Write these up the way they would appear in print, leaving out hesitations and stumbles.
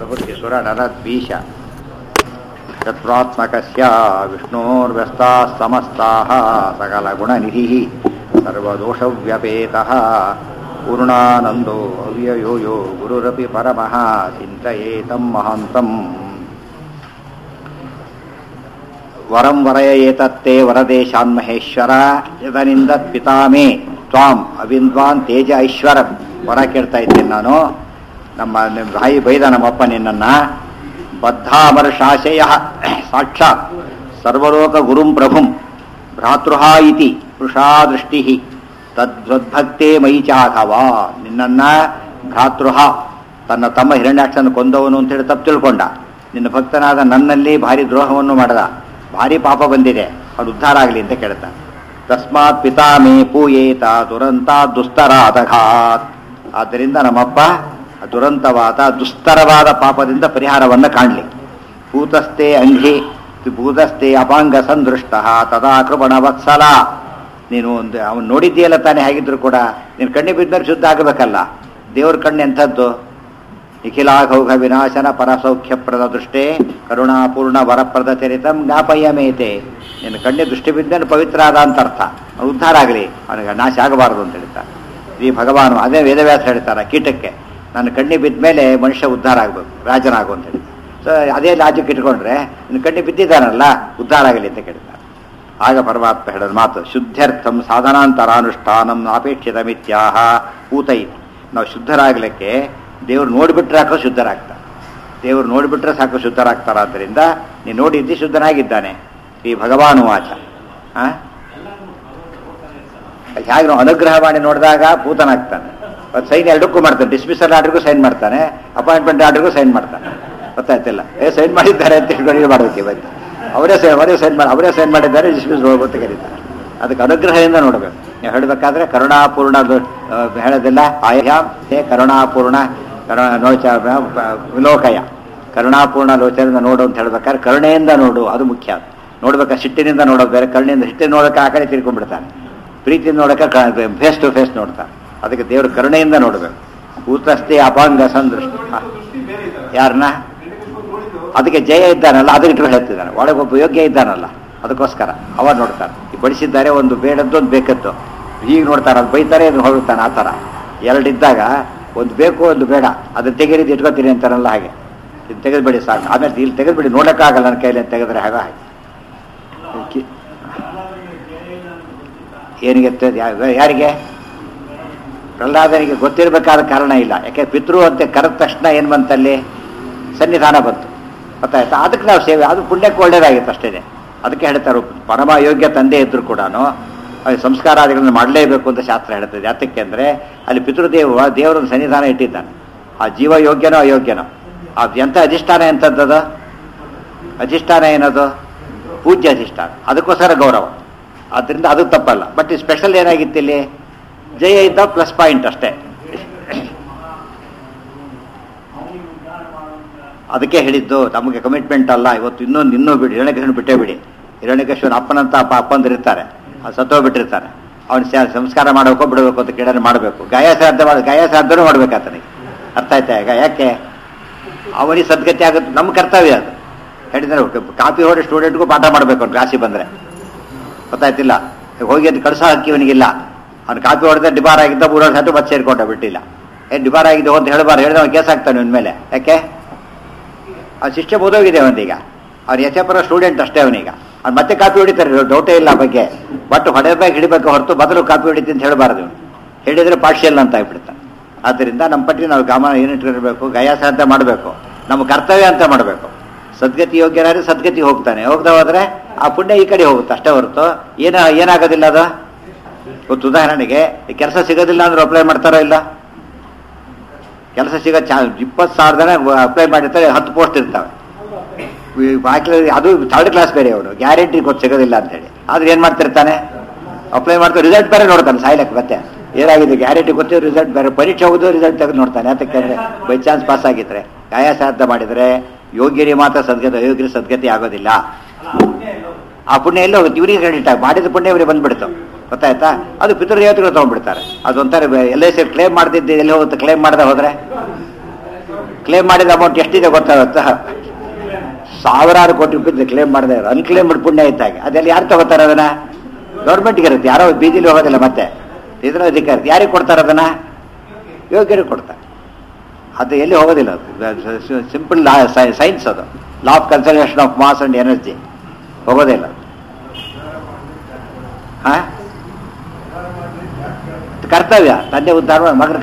ಪ್ರಬುದ್ಧಿಸುರ ನರದ್ವೀಶ ಶತ್ರುತ್ಮಕಸ್ಯ ವಿಷ್ಣೋರ್ವ್ಯಸ್ತಾಃ ಸಮಸ್ತಾಃ ಸಕಲಗುಣನಿಧಿಃ ಸರ್ವದೋಷವ್ಯಪೇತಃ ಪೂರ್ಣಾನಂದೋ ಅವ್ಯಯೋ ಯೋ ಗುರುರಪಿ ಪರಮಃ ಚಿಂತಯೇತಂ ಮಹಾಂತಂ ವರಂ ವರಯೇತತ್ತೇ ವರದೇಶಾನ್ಮಹೇಶ್ವರ ಯದನಿಂದತ್ ಪಿತಾಮೇ ತ್ವಾಂ ಅವಿಂದ್ವಾನ್ ತೇಜ ಐಶ್ವರಂ. ವರ ಕೇಳ್ತಾ ಇದ್ದೀನಿ ನಾನು. ನಮ್ಮ ಭಾಯಿ ಬೈದ ನಮ್ಮಪ್ಪ ನಿನ್ನನ್ನ ಬದ್ಧಾಮರ್ಷಾಶಯ ಸಾಕ್ಷಾತ್ ಸರ್ವಲೋಕ ಗುರುಂ ಪ್ರಭುಂ ಭ್ರಾತೃಹಾ ಇತಿ ಪೃಷಾ ದೃಷ್ಟಿ ತದ್ಭಕ್ತೇ ಮೈ ಚಾಘವ. ನಿನ್ನನ್ನ ಭ್ರಾತೃಹ ತನ್ನ ತಮ್ಮ ಹಿರಣ್ಯಾಕ್ಷನ ಕೊಂದವನು ಅಂತ ಹೇಳಿ ತಪ್ಪು ತಿಳ್ಕೊಂಡ. ನಿನ್ನ ಭಕ್ತನಾದ ನನ್ನಲ್ಲಿ ಭಾರಿ ದ್ರೋಹವನ್ನು ಮಾಡದ, ಭಾರಿ ಪಾಪ ಬಂದಿದೆ, ಅದು ಉದ್ಧಾರ ಆಗಲಿ ಅಂತ ಕೇಳ್ತಾನೆ. ತಸ್ಮಾತ್ ಪಿತಾಮೇ ಪೂಯೇತ ದುರಂತ ದುಸ್ತರಾದಘಾತ್. ಆದ್ದರಿಂದ ನಮ್ಮಪ್ಪ ದುರಂತವಾದ ದುಸ್ತರವಾದ ಪಾಪದಿಂದ ಪರಿಹಾರವನ್ನು ಕಾಣಲಿ. ಭೂತಸ್ಥೆ ಅಂಘಿ ಭೂತಸ್ಥೆ ಅಪಾಂಗ ಸಂದೃಷ್ಟ ತದಾ ಕೃಪಣ ವತ್ಸಲ. ನೀನು ಒಂದು ಅವನು ನೋಡಿದ್ದೀಯಲ್ಲ ತಾನೇ, ಹೇಗಿದ್ರು ಕೂಡ ನೀನು ಕಣ್ಣಿ ಬಿದ್ದರೆ ಶುದ್ಧ ಆಗಬೇಕಲ್ಲ. ದೇವ್ರ ಕಣ್ಣು ಎಂಥದ್ದು? ನಿಖಿಲಾಘೌಘ ವಿನಾಶನ ಪರಸೌಖ್ಯಪ್ರದ ದೃಷ್ಟೇ ಕರುಣಾಪೂರ್ಣ ವರಪ್ರದ ಚರಿತಂ ಜ್ಞಾಪಯ್ಯಮೇತೆ. ನಿನ್ನ ಕಣ್ಣಿ ದೃಷ್ಟಿ ಬಿದ್ದರೆ ಪವಿತ್ರ ಆದ ಅಂತ ಅರ್ಥ. ಅವನು ಉದ್ಧಾರ ಆಗಲಿ, ಅವನಿಗೆ ನಾಶ ಆಗಬಾರದು ಅಂತ ಹೇಳ್ತಾರೆ ಈ ಭಗವಾನು. ಅದೇ ವೇದವ್ಯಾಸ ಹೇಳ್ತಾರೆ, ಕೀಟಕ್ಕೆ ನನ್ನ ಕಣ್ಣಿ ಬಿದ್ದ ಮೇಲೆ ಮನುಷ್ಯ ಉದ್ಧಾರ ಆಗಬೇಕು, ರಾಜನಾಗು ಅಂತ ಹೇಳ್ತಾರೆ. ಸೊ ಅದೇ ಲಾಜಿಕ್ ಇಟ್ಕೊಂಡ್ರೆ ನಿನ್ನ ಕಣ್ಣಿ ಬಿದ್ದಿದ್ದಾನಲ್ಲ, ಉದ್ಧಾರ ಆಗಲಿ ಅಂತ ಕೇಳ್ತಾರೆ. ಆಗ ಪರಮಾತ್ಮ ಹೇಳಿದ ಮಾತು ಶುದ್ಧರ್ಥಂ ಸಾಧನಾಂತರಾನುಷ್ಠಾನಂ ಅಪೇಕ್ಷಿತ ಮಿತ್ಯಾಹ ಊತೈ. ನಾವು ಶುದ್ಧರಾಗಲಿಕ್ಕೆ ದೇವ್ರು ನೋಡಿಬಿಟ್ರೆ ಸಾಕು ಶುದ್ಧರಾಗ್ತಾರೆ. ದೇವ್ರು ನೋಡಿಬಿಟ್ರೆ ಸಾಕು ಶುದ್ಧರಾಗ್ತಾರ. ಆದ್ದರಿಂದ ನೀನು ನೋಡಿದ್ದಿ ಶುದ್ಧನಾಗಿದ್ದಾನೆ. ಈ ಭಗವಾನು ವಾಚ ಹೇಗೆ ನಾವು ಅನುಗ್ರಹ ಮಾಡಿ ನೋಡಿದಾಗ ಭೂತನಾಗ್ತಾನೆ. ಸೈನ್ ಎರಡಕ್ಕೂ ಮಾಡ್ತಾನೆ. ಡಿಸ್ಮಿಸಲ್ ಆರ್ಡ್ರಿಗೂ ಸೈನ್ ಮಾಡ್ತಾನೆ, ಅಪಾಯಿಂಟ್ಮೆಂಟ್ ಆರ್ಡ್ರಿಗೂ ಸೈನ್ ಮಾಡ್ತಾನೆ. ಗೊತ್ತಾಯ್ತಿಲ್ಲ, ಸೈನ್ ಮಾಡಿದ್ದಾರೆ ಅಂತ ಹೇಳಿ ಮಾಡಬೇಕು. ಇವತ್ತು ಅವರೇ ಸೈನ್ ಮಾಡಿದ್ದಾರೆ, ಡಿಸ್ಮಿಸ್ ಅಂತ ಕರೀತಾರೆ. ಅದಕ್ಕೆ ಅನುಗ್ರಹದಿಂದ ನೋಡಬೇಕು. ನೀವು ಹೇಳಬೇಕಾದ್ರೆ ಕರುಣಾಪೂರ್ಣ ಹೇಳೋದಿಲ್ಲ. ಆಯಾಮ್ ಹೇ ಕರುಣಾಪೂರ್ಣ ವಿಲೋಕಯ, ಕರುಣಾಪೂರ್ಣ ಲೋಚನೆಯಿಂದ ನೋಡು ಅಂತ ಹೇಳ್ಬೇಕಾದ್ರೆ ಕರುಣೆಯಿಂದ ನೋಡು, ಅದು ಮುಖ್ಯ. ನೋಡ್ಬೇಕಾ ಸಿಟ್ಟಿನಿಂದ ನೋಡೋದು ಬೇರೆ, ಕರುಣೆಯಿಂದ ಸಿಟ್ಟಿನ ನೋಡೋಕೆ ಆ ಕಡೆ ತಿರ್ಕೊಂಡ್ಬಿಡ್ತಾನೆ, ಪ್ರೀತಿಯಿಂದ ನೋಡೋಕೆ ಫೇಸ್ ಟು ಫೇಸ್ ನೋಡ್ತಾನೆ. ಅದಕ್ಕೆ ದೇವರು ಕರುಣೆಯಿಂದ ನೋಡಬೇಕು. ಊತಸ್ಥೆ ಅಪಾಂಗ ಸಂದೃಷ್ಟ. ಯಾರನ್ನ? ಅದಕ್ಕೆ ಜಯ ಇದ್ದಾನಲ್ಲ, ಅದಕ್ಕೆ ಇಟ್ಟು ಹೇಳ್ತಿದ್ದಾನೆ. ಒಳಗೆ ಒಬ್ಬ ಯೋಗ್ಯ ಇದ್ದಾನಲ್ಲ, ಅದಕ್ಕೋಸ್ಕರ ಅವ ನೋಡ್ತಾನೆ. ಬಡಿಸಿದ್ದಾರೆ, ಒಂದು ಬೇಡದ್ದು ಒಂದು ಬೇಕತ್ತು, ಹೀಗೆ ನೋಡ್ತಾರೆ. ಅದು ಬೈತಾರೆ, ಅದನ್ನು ಹೊರಡ್ತಾನೆ. ಆ ಥರ ಎರಡಿದ್ದಾಗ ಒಂದು ಬೇಕು ಒಂದು ಬೇಡ, ಅದನ್ನು ತೆಗೆದು ಇಟ್ಕೊತೀನಿ ಅಂತಾರಲ್ಲ, ಹಾಗೆ ಇದು ತೆಗೆದುಬಿಡಿ ಸಾಕು. ಆಮೇಲೆ ಇಲ್ಲಿ ತೆಗೆದುಬಿಡಿ, ನೋಡೋಕ್ಕಾಗಲ್ಲ ನನ್ನ ಕೈಯಲ್ಲಿ ತೆಗೆದ್ರೆ ಹಾಗೆ ಹಾಗೆ ಏನಿಗೆ ಯಾರಿಗೆ? ಪ್ರಹ್ಲಾದನಿಗೆ ಗೊತ್ತಿರಬೇಕಾದ ಕಾರಣ ಇಲ್ಲ. ಯಾಕೆ ಪಿತೃ ಅಂತ ಕರೆದ ತಕ್ಷಣ ಏನು ಬಂತಲ್ಲಿ? ಸನ್ನಿಧಾನ ಬಂತು. ಗೊತ್ತಾಯ್ತಾ? ಅದಕ್ಕೆ ನಾವು ಸೇವೆ, ಅದು ಪುಣ್ಯಕ್ಕೆ ಒಳ್ಳೇದಾಗಿತ್ತು ಅಷ್ಟೇ. ಅದಕ್ಕೆ ಹೇಳ್ತಾರೆ, ಪರಮ ಯೋಗ್ಯ ತಂದೆ ಇದ್ದರೂ ಕೂಡ ಸಂಸ್ಕಾರಾದಿಗಳನ್ನು ಮಾಡಲೇಬೇಕು ಅಂತ ಶಾಸ್ತ್ರ ಹೇಳ್ತದೆ. ಯಾತಕ್ಕೆ ಅಂದರೆ ಅಲ್ಲಿ ದೇವರನ್ನು ಸನ್ನಿಧಾನ ಇಟ್ಟಿದ್ದಾನೆ. ಆ ಜೀವ ಯೋಗ್ಯನೋ ಅಯೋಗ್ಯನೋ, ಅದು ಎಂಥ ಅಧಿಷ್ಠಾನ ಎಂಥದ್ದದು? ಅಧಿಷ್ಠಾನ ಏನದು? ಪೂಜ್ಯ ಅಧಿಷ್ಠಾನ. ಅದಕ್ಕೋಸ್ಕರ ಗೌರವ. ಆದ್ದರಿಂದ ಅದು ತಪ್ಪಲ್ಲ. ಬಟ್ ಈ ಸ್ಪೆಷಲ್ ಏನಾಗಿತ್ತು ಇಲ್ಲಿ? ಜಯ ಇದ್ದ ಪ್ಲಸ್ ಪಾಯಿಂಟ್ ಅಷ್ಟೇ. ಅದಕ್ಕೆ ಹೇಳಿದ್ದು ನಮಗೆ ಕಮಿಟ್ಮೆಂಟ್ ಅಲ್ಲ. ಇವತ್ತು ಇನ್ನೂ ಬಿಡಿ, ಹಿರಣ್ಯಕೇಶ್ವರನ ಬಿಟ್ಟೇ ಬಿಡಿ. ಹಿರಣ್ಯಕೇಶ್ವರನ ಅಪ್ಪನಂತ ಅಪ್ಪಂದಿರ್ತಾರೆ, ಅದು ಸತ್ತೋಗ್ಬಿಟ್ಟಿರ್ತಾರೆ. ಅವನು ಸಂಸ್ಕಾರ ಮಾಡಬೇಕು ಬಿಡಬೇಕು ಅಂತ ಕೇಳೋಣ ಮಾಡಬೇಕು. ಗಾಯಸಾಧ್ಯವೂ ಮಾಡ್ಬೇಕು ಆತನಿಗೆ. ಅರ್ಥ ಆಯ್ತಾ ಈಗ? ಯಾಕೆ ಅವನಿಗೆ ಸದ್ಗತಿ ಆಗುತ್ತೆ, ನಮ್ಮ ಕರ್ತವ್ಯ ಅದು. ಹೇಳಿದ್ರೆ ಕಾಪಿ ಹೊಡೆ ಸ್ಟೂಡೆಂಟ್ಗೂ ಪಾಠ ಮಾಡಬೇಕು ಅವ್ನು ಕ್ಲಾಸಿಗೆ ಬಂದರೆ. ಗೊತ್ತಾಯ್ತಿಲ್ಲ, ಹೋಗಿ ಅದು ಕಳಿಸೋ ಹಕ್ಕಿ ಅವನಿಗಿಲ್ಲ. ಅವ್ನು ಕಾಪಿ ಹೊಡೆದ್ರೆ ಡಿಬಾರ್ ಆಗಿದ್ದ 3 ವರ್ಷ ಮತ್ತೆ ಸೇರ್ಕೊಂಡ ಬಿಟ್ಟಿಲ್ಲ. ಡಿಬಾರ್ ಆಗಿದ್ದು ಅಂತ ಹೇಳಿದ್ರೆ ಅವ್ನು ಕೇಸ್ ಆಗ್ತಾನೆ ಅವನ ಮೇಲೆ. ಯಾಕೆ? ಆ ಶಿಕ್ಷೆ ಓದೋಗಿದೆ ಅವನಿಗೆ. ಅವ್ನು ಯಶಪರ ಸ್ಟೂಡೆಂಟ್ ಅಷ್ಟೇ ಅವನೀಗ. ಅವ್ನು ಮತ್ತೆ ಕಾಪಿ ಹೊಡಿತಾರೆ, ಡೌಟೇ ಇಲ್ಲ ಬಗ್ಗೆ. ಬಟ್ ಹೊಡೆದಾಗ ಹಿಡಿಬೇಕು ಹೊರತು ಬದಲು ಕಾಪಿ ಹೊಡಿತೀನಿ ಅಂತ ಹೇಳಬಾರ್ದು. ಹೇಳಿದರೆ ಪಾರ್ಷಿಯಲ್ ಅಂತ ಆಗ್ಬಿಡ್ತಾನೆ. ಆದ್ದರಿಂದ ನಮ್ಮ ಪಟ್ಟಿ ನಾವು ಗಮನ ಏನಿಟ್ಟಿರಬೇಕು, ಗಯಾಸಾಧ್ಯ ಮಾಡಬೇಕು, ನಮ್ಮ ಕರ್ತವ್ಯ ಅಂತ ಮಾಡಬೇಕು. ಸದ್ಗತಿ ಯೋಗ್ಯನಾದ್ರೆ ಸದ್ಗತಿ ಹೋಗ್ತಾನೆ. ಹೋಗ್ದ ಹೋದ್ರೆ ಆ ಪುಣ್ಯ ಈ ಕಡೆ ಹೋಗುತ್ತೆ ಅಷ್ಟೇ ಹೊರತು ಏನಾಗೋದಿಲ್ಲ ಅದು. ಇವತ್ತು ಉದಾಹರಣೆಗೆ ಕೆಲಸ ಸಿಗೋದಿಲ್ಲ ಅಂದ್ರೆ ಅಪ್ಲೈ ಮಾಡ್ತಾರೋ ಇಲ್ಲ? ಕೆಲಸ 20,000 ಜನ ಅಪ್ಲೈ ಮಾಡಿರ್ತಾರೆ, 10 ಪೋಸ್ಟ್ ಇರ್ತವೆ. ಅದು 3rd ಕ್ಲಾಸ್ ಬೇರೆ. ಅವನು ಗ್ಯಾರಂಟಿ ಗೊತ್ತು ಸಿಗೋದಿಲ್ಲ ಅಂತೇಳಿ, ಆದ್ರೆ ಏನು ಮಾಡ್ತಿರ್ತಾನೆ? ಅಪ್ಲೈ ಮಾಡ್ತಾರೆ, ರಿಸಲ್ಟ್ ಬೇರೆ ನೋಡ್ತಾನೆ. ಸಾಯ್ಲಕ್ಕೆ ಮತ್ತೆ ಏನಾಗಿದೆ ಗ್ಯಾರಂಟಿ ಗೊತ್ತಿರೋ ರಿಸಲ್ಟ್ ಬೇರೆ. ಪರೀಕ್ಷೆ ಹೋಗೋದು ರಿಸಲ್ಟ್ ತೆಗೆದು ನೋಡ್ತಾನೆ. ಯಾತಕ್ಕೆ ಅಂದರೆ ಬೈ ಚಾನ್ಸ್ ಪಾಸ್ ಆಗಿದ್ರೆ. ಗಾಯಸಾಧ್ಯ ಮಾಡಿದರೆ ಯೋಗ್ಯರಿಗೆ ಮಾತ್ರ ಸದ್ಗತಿ, ಅಯೋಗ್ಯರ ಸದ್ಗತಿ ಆಗೋದಿಲ್ಲ. ಆ ಪುಣ್ಯ ಎಲ್ಲ ಹೋಗುತ್ತೆ, ಇವರಿಗೆ ಕ್ರೆಡಿಟ್ ಆಗಿ ಮಾಡಿದ ಪುಣ್ಯ ಇವರಿಗೆ ಬಂದ್ಬಿಡ್ತು. ಗೊತ್ತಾಯ್ತಾ? ಅದು ಪಿತೃದೇವತೆಗಳು ತೊಗೊಂಡ್ಬಿಡ್ತಾರೆ. ಅದೊಂಥರ LIC ಕ್ಲೇಮ್ ಮಾಡ್ತಿದ್ದೆ ಎಲ್ಲಿ ಹೋಗುತ್ತೆ? ಕ್ಲೇಮ್ ಮಾಡದೆ ಹೋದರೆ ಕ್ಲೇಮ್ ಮಾಡಿದ ಅಮೌಂಟ್ ಎಷ್ಟಿದೆ ಗೊತ್ತಾಗುತ್ತಾ? ಸಾವಿರಾರು ಕೋಟಿ ರೂಪಾಯಿ ಕ್ಲೇಮ್ ಮಾಡಿದೆ. ಅನ್ಕ್ಲೇಮ್ಡ್ ಪುಣ್ಯ ಇದ್ದಾಗೆ ಅದೆಲ್ಲ ಯಾರು ತಗೋತಾರೆ ಅದನ್ನ? ಗೌರ್ಮೆಂಟ್ಗೆ ಇರುತ್ತೆ, ಯಾರೋ ಬೀದಿಲಿ ಹೋಗೋದಿಲ್ಲ. ಮತ್ತೆ ಇದ್ರ ಅಧಿಕಾರ ಯಾರಿಗೆ ಕೊಡ್ತಾರೆ ಅದನ್ನ? ಯೋಗ್ಯರಿಗೆ ಕೊಡ್ತಾರೆ. ಅದು ಎಲ್ಲಿ ಹೋಗೋದಿಲ್ಲ. ಅದು ಸಿಂಪಲ್ ಲಾ, ಸೈನ್ಸ್ ಅದು. Law of conservation of mass and energy ಹೋಗೋದಿಲ್ಲ. ಹಾ, ಕರ್ತವ್ಯ. ತಂದೆ ಉದ್ಧಾರ, ಮಗನ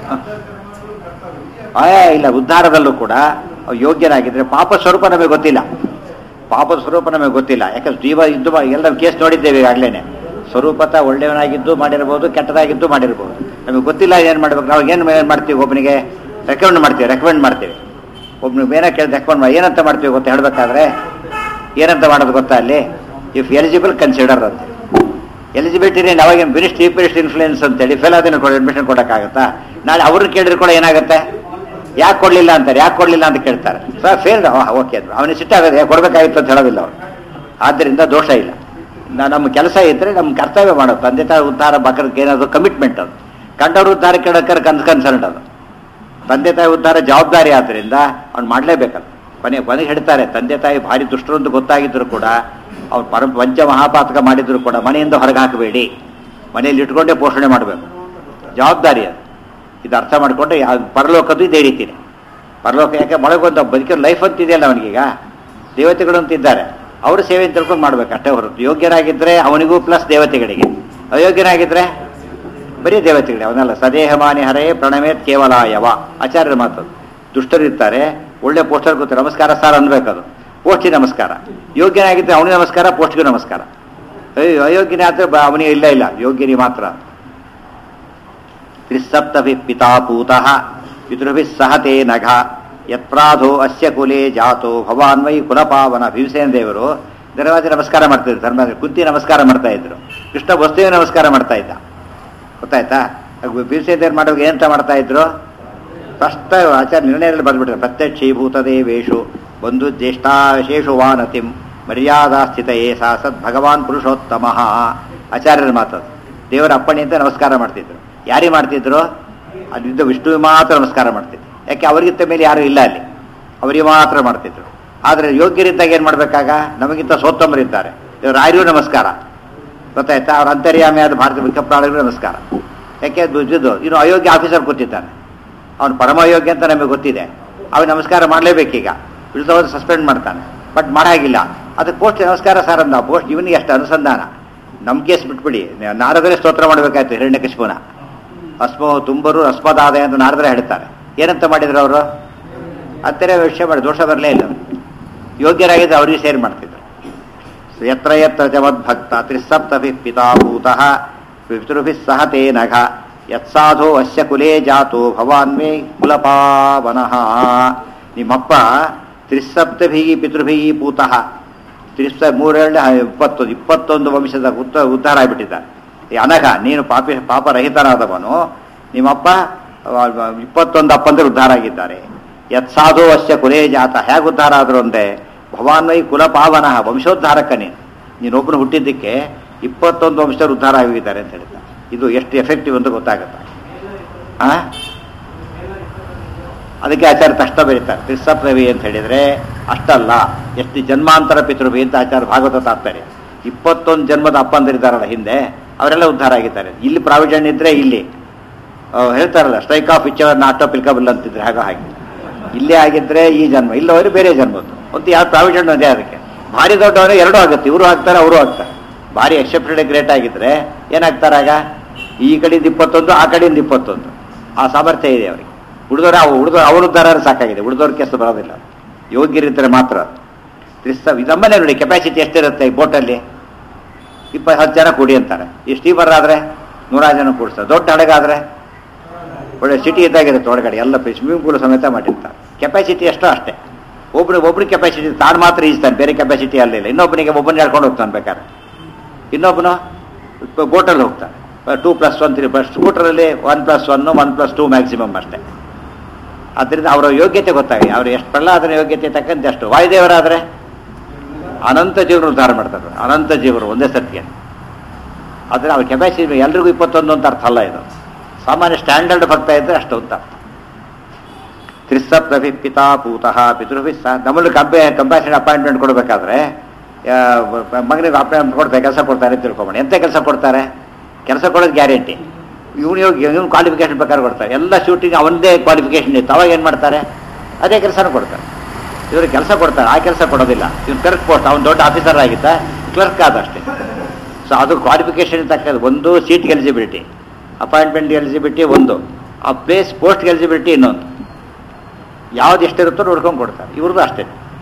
ಇಲ್ಲ. ಉದ್ಧಾರದಲ್ಲೂ ಕೂಡ ಯೋಗ್ಯನಾಗಿದ್ರೆ ಪಾಪ ಸ್ವರೂಪ ನಮಗೆ ಗೊತ್ತಿಲ್ಲ. ಪಾಪದ ಸ್ವರೂಪ ನಮಗೆ ಗೊತ್ತಿಲ್ಲ. ಯಾಕಂದ್ರೆ ಜೀವ ಇದ್ದು ಎಲ್ಲ ಕೇಸ್ ನೋಡಿದ್ದೇವೆ ಈಗಾಗಲೇ. ಸ್ವರೂಪತ ಒಳ್ಳೆಯವನಾಗಿದ್ದು ಮಾಡಿರ್ಬೋದು, ಕೆಟ್ಟದಾಗಿದ್ದು ಮಾಡಿರ್ಬೋದು. ನಮಗೆ ಗೊತ್ತಿಲ್ಲ ಏನು ಮಾಡ್ಬೇಕು. ನಾವು ಏನು ಮಾಡ್ತೀವಿ? ಒಬ್ಬನಿಗೆ ರೆಕಮೆಂಡ್ ಮಾಡ್ತೀವಿ. ಒಬ್ಬನಿಗೆ ಏನೋ ಕೇಳಿ ರೆಕಮೆಂಡ್ ಮಾಡಿ ಏನಂತ ಮಾಡ್ತೀವಿ ಗೊತ್ತಾ? ಹೇಳಬೇಕಾದ್ರೆ ಏನಂತ ಮಾಡೋದು ಗೊತ್ತಾ? ಅಲ್ಲಿ ಇಫ್ ಎಲಿಜಿಬಲ್ ಕನ್ಸಿಡರ್ ಅಂತ. ಎಲಿಜಿಬಿಲಿಟಿ ಅವಾಗ ಚೀಫೆಸ್ಟ್ ಇನ್ಫ್ಲೂಯೆನ್ಸ್ ಅಂತೇಳಿ ಫೇಲ್ ಅದನ್ನು ಅಡ್ಮಿಷನ್ ಕೊಡೋಕ್ಕಾಗತ್ತಾ? ನಾಳೆ ಅವ್ರನ್ನ ಕೇಳಿದ್ರು ಕೂಡ ಏನಾಗುತ್ತೆ? ಯಾಕೆ ಕೊಡಲಿಲ್ಲ ಅಂತಾರೆ. ಯಾಕೆ ಕೊಡಲಿಲ್ಲ ಅಂತ ಕೇಳ್ತಾರೆ. ಸರ್ ಫೇಲ್ಡ್, ಓಕೆ ಅಂದ್ರು. ಅವನಿಗೆ ಸಿಟ್ಟಾಗದೆ ಕೊಡಬೇಕಾಗಿತ್ತು ಅಂತ ಹೇಳೋದಿಲ್ಲ ಅವರು. ಆದ್ದರಿಂದ ದೋಷ ಇಲ್ಲ. ನಮ್ಮ ಕೆಲಸ ಇದ್ದರೆ ನಮ್ಮ ಕರ್ತವ್ಯ ಮಾಡೋದು. ತಂದೆ ತಾಯಿ ಉದ್ಧಾರ ಬಕರಕ್ಕೆ ಏನಾದ್ರು ಕಮಿಟ್ಮೆಂಟ್ ಅದು. ಕಂಡವ್ರ ಉದ್ಧಾರ ಕೇಳೋಕ್ಕಾರ ಕನ್ಸರ್ನ್ ಅದು. ತಂದೆ ತಾಯಿ ಉದ್ಧಾರ ಜವಾಬ್ದಾರಿ ಆದ್ದರಿಂದ ಅವ್ನು ಮಾಡಲೇಬೇಕಲ್ಲ. ಕೊನೆಗೆ ಹೇಳ್ತಾರೆ, ತಂದೆ ತಾಯಿ ಭಾರಿ ದುಷ್ಟರು ಅಂತ ಗೊತ್ತಾಗಿದ್ರು ಕೂಡ ಅವ್ರು ಪಂಚ ಮಹಾಪಾತಕ ಮಾಡಿದ್ರು ಕೂಡ ಮನೆಯಿಂದ ಹೊರಗೆ ಹಾಕಬೇಡಿ, ಮನೆಯಲ್ಲಿ ಇಟ್ಕೊಂಡೇ ಪೋಷಣೆ ಮಾಡಬೇಕು. ಜವಾಬ್ದಾರಿ ಅದು. ಇದು ಅರ್ಥ ಮಾಡಿಕೊಂಡ್ರೆ ಪರಲೋಕದ್ದು ಇದೇ ರೀತಿನೇ. ಪರಲೋಕ ಯಾಕೆ ಮೊಳಗೊಂದು ಬದುಕಿರೋ ಲೈಫ್ ಅಂತಿದೆಯಲ್ಲ ಅವನಿಗೀಗ. ದೇವತೆಗಳು ಅಂತಿದ್ದಾರೆ, ಅವರು ಸೇವೆ ತಿಳ್ಕೊಂಡು ಮಾಡ್ಬೇಕು ಅಷ್ಟೇ ಹೊರತು. ಯೋಗ್ಯರಾಗಿದ್ದರೆ ಅವನಿಗೂ ಪ್ಲಸ್ ದೇವತೆಗಳಿಗೆ, ಅಯೋಗ್ಯನಾಗಿದ್ದರೆ ಬರೀ ದೇವತೆಗಳೇ. ಅವನಲ್ಲ. ಸದೇಹಮಾನಿ ಹರೇ ಪ್ರಣಮೇತ್ ಕೇವಲಾಯವ ಆಚಾರ್ಯರ ಮಾತು. ದುಷ್ಟರಿರ್ತಾರೆ, ಒಳ್ಳೆ ಪೋಸ್ಟರ್ ಗೊತ್ತಾರೆ, ನಮಸ್ಕಾರ ಸರ್ ಅನ್ಬೇಕದು. ಪೋಸ್ಟಿಗೆ ನಮಸ್ಕಾರ. ಯೋಗ್ಯನಾಗಿದ್ದರೆ ಅವನಿಗೆ ನಮಸ್ಕಾರ, ಪೋಸ್ಟ್ಗೂ ನಮಸ್ಕಾರ. ಅಯೋಗ್ಯನೇ ಆದರೆ ಅವನಿಗೆ ಇಲ್ಲ, ಯೋಗ್ಯನಿ ಮಾತ್ರ. ತ್ರಿಸಪ್ತಭಿ ಪಿತಾ ಪೂತಃ ಪಿತೃಭಿ ಸಹತೇ ನಘ ಯತ್ಪ್ರಾಧೋ ಅಸ್ಯ ಕುಲೇ ಜಾತೋ ಭವಾನ್ವೈ ಕುಲಪಾವನ. ಭೀಮಸೇನ ದೇವರು ಧರ್ಮರಾಜ ನಮಸ್ಕಾರ ಮಾಡ್ತಿದ್ರು. ಧರ್ಮರಾಜ ಕುಂತಿ ನಮಸ್ಕಾರ ಮಾಡ್ತಾ ಇದ್ರು. ಕೃಷ್ಣ ವಸ್ತುವಿಗೆ ನಮಸ್ಕಾರ ಮಾಡ್ತಾ ಇದ್ದ. ಗೊತ್ತಾಯ್ತಾ? ಭೀಮಸೇನ ದೇವರು ಮಾಡುವಾಗ ಏನಂತ ಮಾಡ್ತಾ ಇದ್ರು? ಫಸ್ಟ್ ಆಚಾರ್ಯ ನಿರ್ಣಯದಲ್ಲಿ ಬಂದ್ಬಿಟ್ರೆ ಪ್ರತ್ಯಕ್ಷೀಭೂತದೇವೇಶು ಬಂಧು ಜ್ಯೇಷ್ಠಾಶೇಷು ವಾನತಿಂ ಮರ್ಯಾದಾ ಸ್ಥಿತಯೇ ಸಾ ಸದ್ ಭಗವಾನ್ ಪುರುಷೋತ್ತಮ. ಆಚಾರ್ಯರ ಮಾತದು. ದೇವರ ಅಪ್ಪಣೆ ಅಂತ ನಮಸ್ಕಾರ ಮಾಡ್ತಿದ್ರು. ಯಾರಿಗೆ ಮಾಡ್ತಿದ್ರು? ಅಲ್ಲಿದ್ದ ವಿಷ್ಣುವಿಗೆ ಮಾತ್ರ ನಮಸ್ಕಾರ ಮಾಡ್ತಿದ್ರು. ಯಾಕೆ? ಅವರಿಗಿಂತ ಮೇಲೆ ಯಾರೂ ಇಲ್ಲ ಅಲ್ಲಿ, ಅವರಿಗೆ ಮಾತ್ರ ಮಾಡ್ತಿದ್ರು. ಆದರೆ ಯೋಗ್ಯರಿದ್ದಾಗ ಏನು ಮಾಡಬೇಕಾಗ? ನಮಗಿಂತ ಸೋತ್ತಮರಿದ್ದಾರೆ, ರಾಯರಿಗೂ ನಮಸ್ಕಾರ. ಗೊತ್ತಾಯ್ತಾ? ಅವ್ರ ಅಂತರ್ಯಾಮಿ ಆದ ಭಾರತ ವಿಕಪ್ರಾಳಿಗೂ ನಮಸ್ಕಾರ. ಯಾಕೆ? ದುಡ್ಡಿದ್ದು ಇನ್ನು ಅಯೋಗ್ಯ ಆಫೀಸರ್ ಕೂತಿದ್ದಾನೆ, ಅವನು ಪರಮ ಅಯೋಗ್ಯ ಅಂತ ನಮಗೆ ಗೊತ್ತಿದೆ. ಅವ್ನು ನಮಸ್ಕಾರ ಮಾಡಲೇಬೇಕೀಗ. ಉಳಿದವರು ಸಸ್ಪೆಂಡ್ ಮಾಡ್ತಾನೆ, ಬಟ್ ಮಾಡಾಗಿಲ್ಲ. ಅದಕ್ಕೆ ಪೋಸ್ಟ್ ನಮಸ್ಕಾರ ಸರ್ ಅಂದ. ಪೋಸ್ಟ್ ಇವನಿಗೆ ಅಷ್ಟು ಅನುಸಂಧಾನ. ನಮ್ಮ ಕೇಸ್ ಬಿಟ್ಬಿಡಿ, ನಾರದರೇ ಸ್ತೋತ್ರ ಮಾಡಬೇಕಾಯ್ತು ಹಿರಣ್ಯಕಶಿಪುನ. ಅಸ್ಮೋ ತುಂಬರು ಅಸ್ಮದಾದಯ ಅಂತ ನಾರದರೇ ಹೇಳ್ತಾರೆ. ಏನಂತ ಮಾಡಿದ್ರು ಅವರು? ಅಂತಾರೆ ವಿಷಯ ಮಾಡಿ ದೋಷ ಬರಲೇ ಇಲ್ಲ. ಯೋಗ್ಯರಾಗಿದ್ದರೆ ಅವರಿಗೆ ಸೇರಿ ಮಾಡ್ತಿದ್ರು. ಯತ್ರ ಯತ್ರ ಜಮದ್ಭಕ್ತ ತ್ರಿಸಪ್ತಭಿ ಪಿತಾಭೂತಃ ಪಿತೃಭಿ ಸಹತೇ ನಘ ಯತ್ಸಾಧೋ ಅಸ್ಯ ಕುಲೇ ಜಾತೋ ಭವಾನ್ವೇ ಕುಲಪಾವನಃ. ನಿಮ್ಮಪ್ಪ ತ್ರಿಸಪ್ತಭಿ ಪಿತೃಭಿ ಪೂತಃ. 21 ವಂಶದ ಉದ್ಧಾರ ಆಗಿಬಿಟ್ಟಿದ್ದಾರೆ. ಅನಘ, ನೀನು ಪಾಪರಹಿತನಾದವನು. ನಿಮ್ಮಪ್ಪ 21 ಅಪ್ಪಂದರು ಉದ್ಧಾರ ಆಗಿದ್ದಾರೆ. ಯತ್ಸಾಧೋ ಅಸ್ಯ ಕುಲೇ ಜಾತ. ಹೇಗೆ ಉದ್ಧಾರ ಆದರು ಅಂದೆ? ಭವಾನ್ವೈ ಕುಲಪಾವನ, ವಂಶೋದ್ಧಾರಕ. ನೀನೊಬ್ಬನು ಹುಟ್ಟಿದ್ದಕ್ಕೆ 21 ವಂಶರು ಉದ್ಧಾರ ಆಗಿದ್ದಾರೆ ಅಂತ ಹೇಳ್ತಾರೆ. ಇದು ಎಷ್ಟು ಎಫೆಕ್ಟಿವ್ ಅಂತ ಗೊತ್ತಾಗುತ್ತೆ. ಅದಕ್ಕೆ ಆಚಾರ್ಯ ತಷ್ಟ ಬರೀತಾರೆ. ತ್ರಿಸಪ್ತಭಿ ಅಂತ ಹೇಳಿದರೆ ಅಷ್ಟಲ್ಲ, ಎಷ್ಟು ಜನ್ಮಾಂತರ ಪಿತೃಭಿ ಅಂತ ಆಚಾರ್ಯ ಭಾಗವತ ತಾತ್ತಾರೆ. 21 ಜನ್ಮದ ಅಪ್ಪಂದರಿದ್ದಾರಲ್ಲ ಹಿಂದೆ, ಅವರೆಲ್ಲ ಉದ್ಧಾರ ಆಗಿದ್ದಾರೆ. ಇಲ್ಲಿ ಪ್ರಾವಿಷನ್ ಇದ್ರೆ ಇಲ್ಲಿ ಹೇಳ್ತಾರಲ್ಲ, strike off which are not applicable ಅಂತಿದ್ರೆ ಹಾಗೆ ಇಲ್ಲೇ ಆಗಿದ್ರೆ ಈ ಜನ್ಮ, ಇಲ್ಲವರು ಬೇರೆ ಜನ್ಮದ್ದು ಒಂದು ಯಾವ ಪ್ರಾವಿಷನ್ ಇದೆ. ಅದಕ್ಕೆ ಭಾರಿ ದೊಡ್ಡವರೇ ಎರಡೂ ಆಗುತ್ತೆ. ಇವರು ಆಗ್ತಾರೆ, ಅವರು ಆಗ್ತಾರೆ. ಭಾರಿ ಎಕ್ಸೆಪ್ಟೆಡ್ ಗ್ರೇಟ್ ಆಗಿದ್ರೆ ಏನಾಗ್ತಾರಾಗ? ಈ ಕಡೆಯಿಂದ 21, ಆ ಕಡೆಯಿಂದ 21. ಆ ಸಾಮರ್ಥ್ಯ ಇದೆ ಅವರಿಗೆ. ಉಳಿದವರು ಅವ್ರ ಉದ್ಧಾರ ಸಾಕಾಗಿದೆ, ಉಳಿದವ್ರ ಕೆಲಸ ಬರೋದಿಲ್ಲ. ಯೋಗ್ಯರಿದ್ದರೆ ಮಾತ್ರ. ನಮ್ಮನೆ ನೋಡಿ ಕೆಪಾಸಿಟಿ ಎಷ್ಟಿರುತ್ತೆ ಈ ಬೋಟಲ್ಲಿ? 10 ಜನ ಕೂಡಿ ಅಂತಾರೆ. ಈ ಸ್ಟೀಮರ್ ಆದರೆ 100 ಜನ ಕೂಡಿಸ್ತಾರೆ. ದೊಡ್ಡ ಹಡಗಾದರೆ ಒಳ್ಳೆ ಸಿಟಿ ಇದ್ದಾಗಿರುತ್ತೆ, ಒಳಗಡೆ ಎಲ್ಲ ಸ್ವಿಮ್ಮಿಂಗ್ ಪೂಲ್ ಸಮೇತ ಮಾಡಿರ್ತಾರೆ. ಕೆಪಾಸಿಟಿ ಎಷ್ಟೋ ಅಷ್ಟೇ. ಒಬ್ಬರಿಗೆ ಕೆಪಾಸಿಟಿ ತಾನು ಮಾತ್ರ ಈಜ್ತಾನೆ, ಬೇರೆ ಕೆಪಾಸಿಟಿ ಅಲ್ಲಿಲ್ಲ. ಇನ್ನೊಬ್ಬನಿಗೆ ಒಬ್ಬನ ಹೇಳ್ಕೊಂಡು ಹೋಗ್ತಾನೆ ಬೇಕಾದ್ರೆ, ಇನ್ನೊಬ್ಬನು ಬೋಟಲ್ಲಿ ಹೋಗ್ತಾನೆ. 2+1 3 ಸ್ಕೂಟರಲ್ಲಿ 1+1 1+2 ಮ್ಯಾಕ್ಸಿಮಮ್ ಅಷ್ಟೇ. ಆದ್ದರಿಂದ ಅವರ ಯೋಗ್ಯತೆ ಗೊತ್ತಾಗಿ ಅವರು ಎಷ್ಟು ಪ್ರಹ್ಲಾದನ ಯೋಗ್ಯತೆ ತಕ್ಕಂತೆ ಅಷ್ಟು. ವಾಯುದೇವರಾದರೆ ಅನಂತ ಜೀವನ ಉದ್ಧಾರ ಮಾಡ್ತಾರೆ, ಅನಂತ ಜೀವರು ಒಂದೇ ಸರ್ತಿಗೆ. ಆದರೆ ಅವ್ರ ಕೆಪಾಸಿಟಿ ಎಲ್ರಿಗೂ 21 ಅಂತ ಅರ್ಥ ಅಲ್ಲ. ಇದು ಸಾಮಾನ್ಯ ಸ್ಟ್ಯಾಂಡರ್ಡ್ ಭಕ್ತ ಇದ್ದರೆ ಅಷ್ಟು ಅಂತ ಅರ್ಥ. ತ್ರಿಸಪ್ತಭಿ ಪಿತಾ ಪೂತಃ ಪಿತೃಭಿ ನಮ್ಮಲ್ಲಿ ಕಂಪ್ಯಾಷನ್ ಅಪಾಯಿಂಟ್ಮೆಂಟ್ ಕೊಡಬೇಕಾದ್ರೆ ಮಗನಿಗೆ ಅಪಾಯಿಂಟ್ಮೆಂಟ್ ಕೊಡ್ತಾರೆ, ಕೆಲಸ ಕೊಡ್ತಾರೆ ಅಂತ ತಿಳ್ಕೊಬೋಣ. ಎಂಥ ಕೆಲಸ ಕೊಡ್ತಾರೆ? ಕೆಲಸ ಕೊಡೋದು ಗ್ಯಾರಂಟಿ. ಇವನು ಕ್ವಾಲಿಫಿಕೇಶನ್ ಪ್ರಕಾರ ಕೊಡ್ತಾರೆ. ಎಲ್ಲ ಶೂಟಿಂಗ್ ಅವನದೇ ಕ್ವಾಲಿಫಿಕೇಶನ್ ಇತ್ತು, ಅವಾಗ ಏನು ಮಾಡ್ತಾರೆ? ಅದೇ ಕೆಲಸನೂ ಕೊಡ್ತಾರೆ. ಇವ್ರಿಗೆ ಕೆಲಸ ಕೊಡ್ತಾರೆ, ಆ ಕೆಲಸ ಕೊಡೋದಿಲ್ಲ. ಇವ್ನು ಕ್ಲರ್ಕ್ ಪೋಸ್ಟ್, ಅವ್ನು ದೊಡ್ಡ ಆಫೀಸರ್ ಆಗಿದ್ದ, ಕ್ಲರ್ಕ್ ಆದ ಅಷ್ಟೇ. ಸೊ ಅದು ಕ್ವಾಲಿಫಿಕೇಶನ್ ತಕ್ಕದ್ದು. ಒಂದು ಸೀಟ್ಗೆ ಎಲಿಜಿಬಿಲಿಟಿ, ಅಪಾಯಿಂಟ್ಮೆಂಟ್ ಎಲಿಜಿಬಿಲಿಟಿ ಒಂದು, ಆ ಪ್ಲೇಸ್ ಪೋಸ್ಟ್ಗೆ ಎಲಿಜಿಬಿಲಿಟಿ ಇನ್ನೊಂದು. ಯಾವ್ದು ಎಷ್ಟಿರುತ್ತೋ ನೋಡ್ಕೊಂಡು ಕೊಡ್ತಾರೆ. ಇವ್ರದ್ದು ಅಷ್ಟೇ.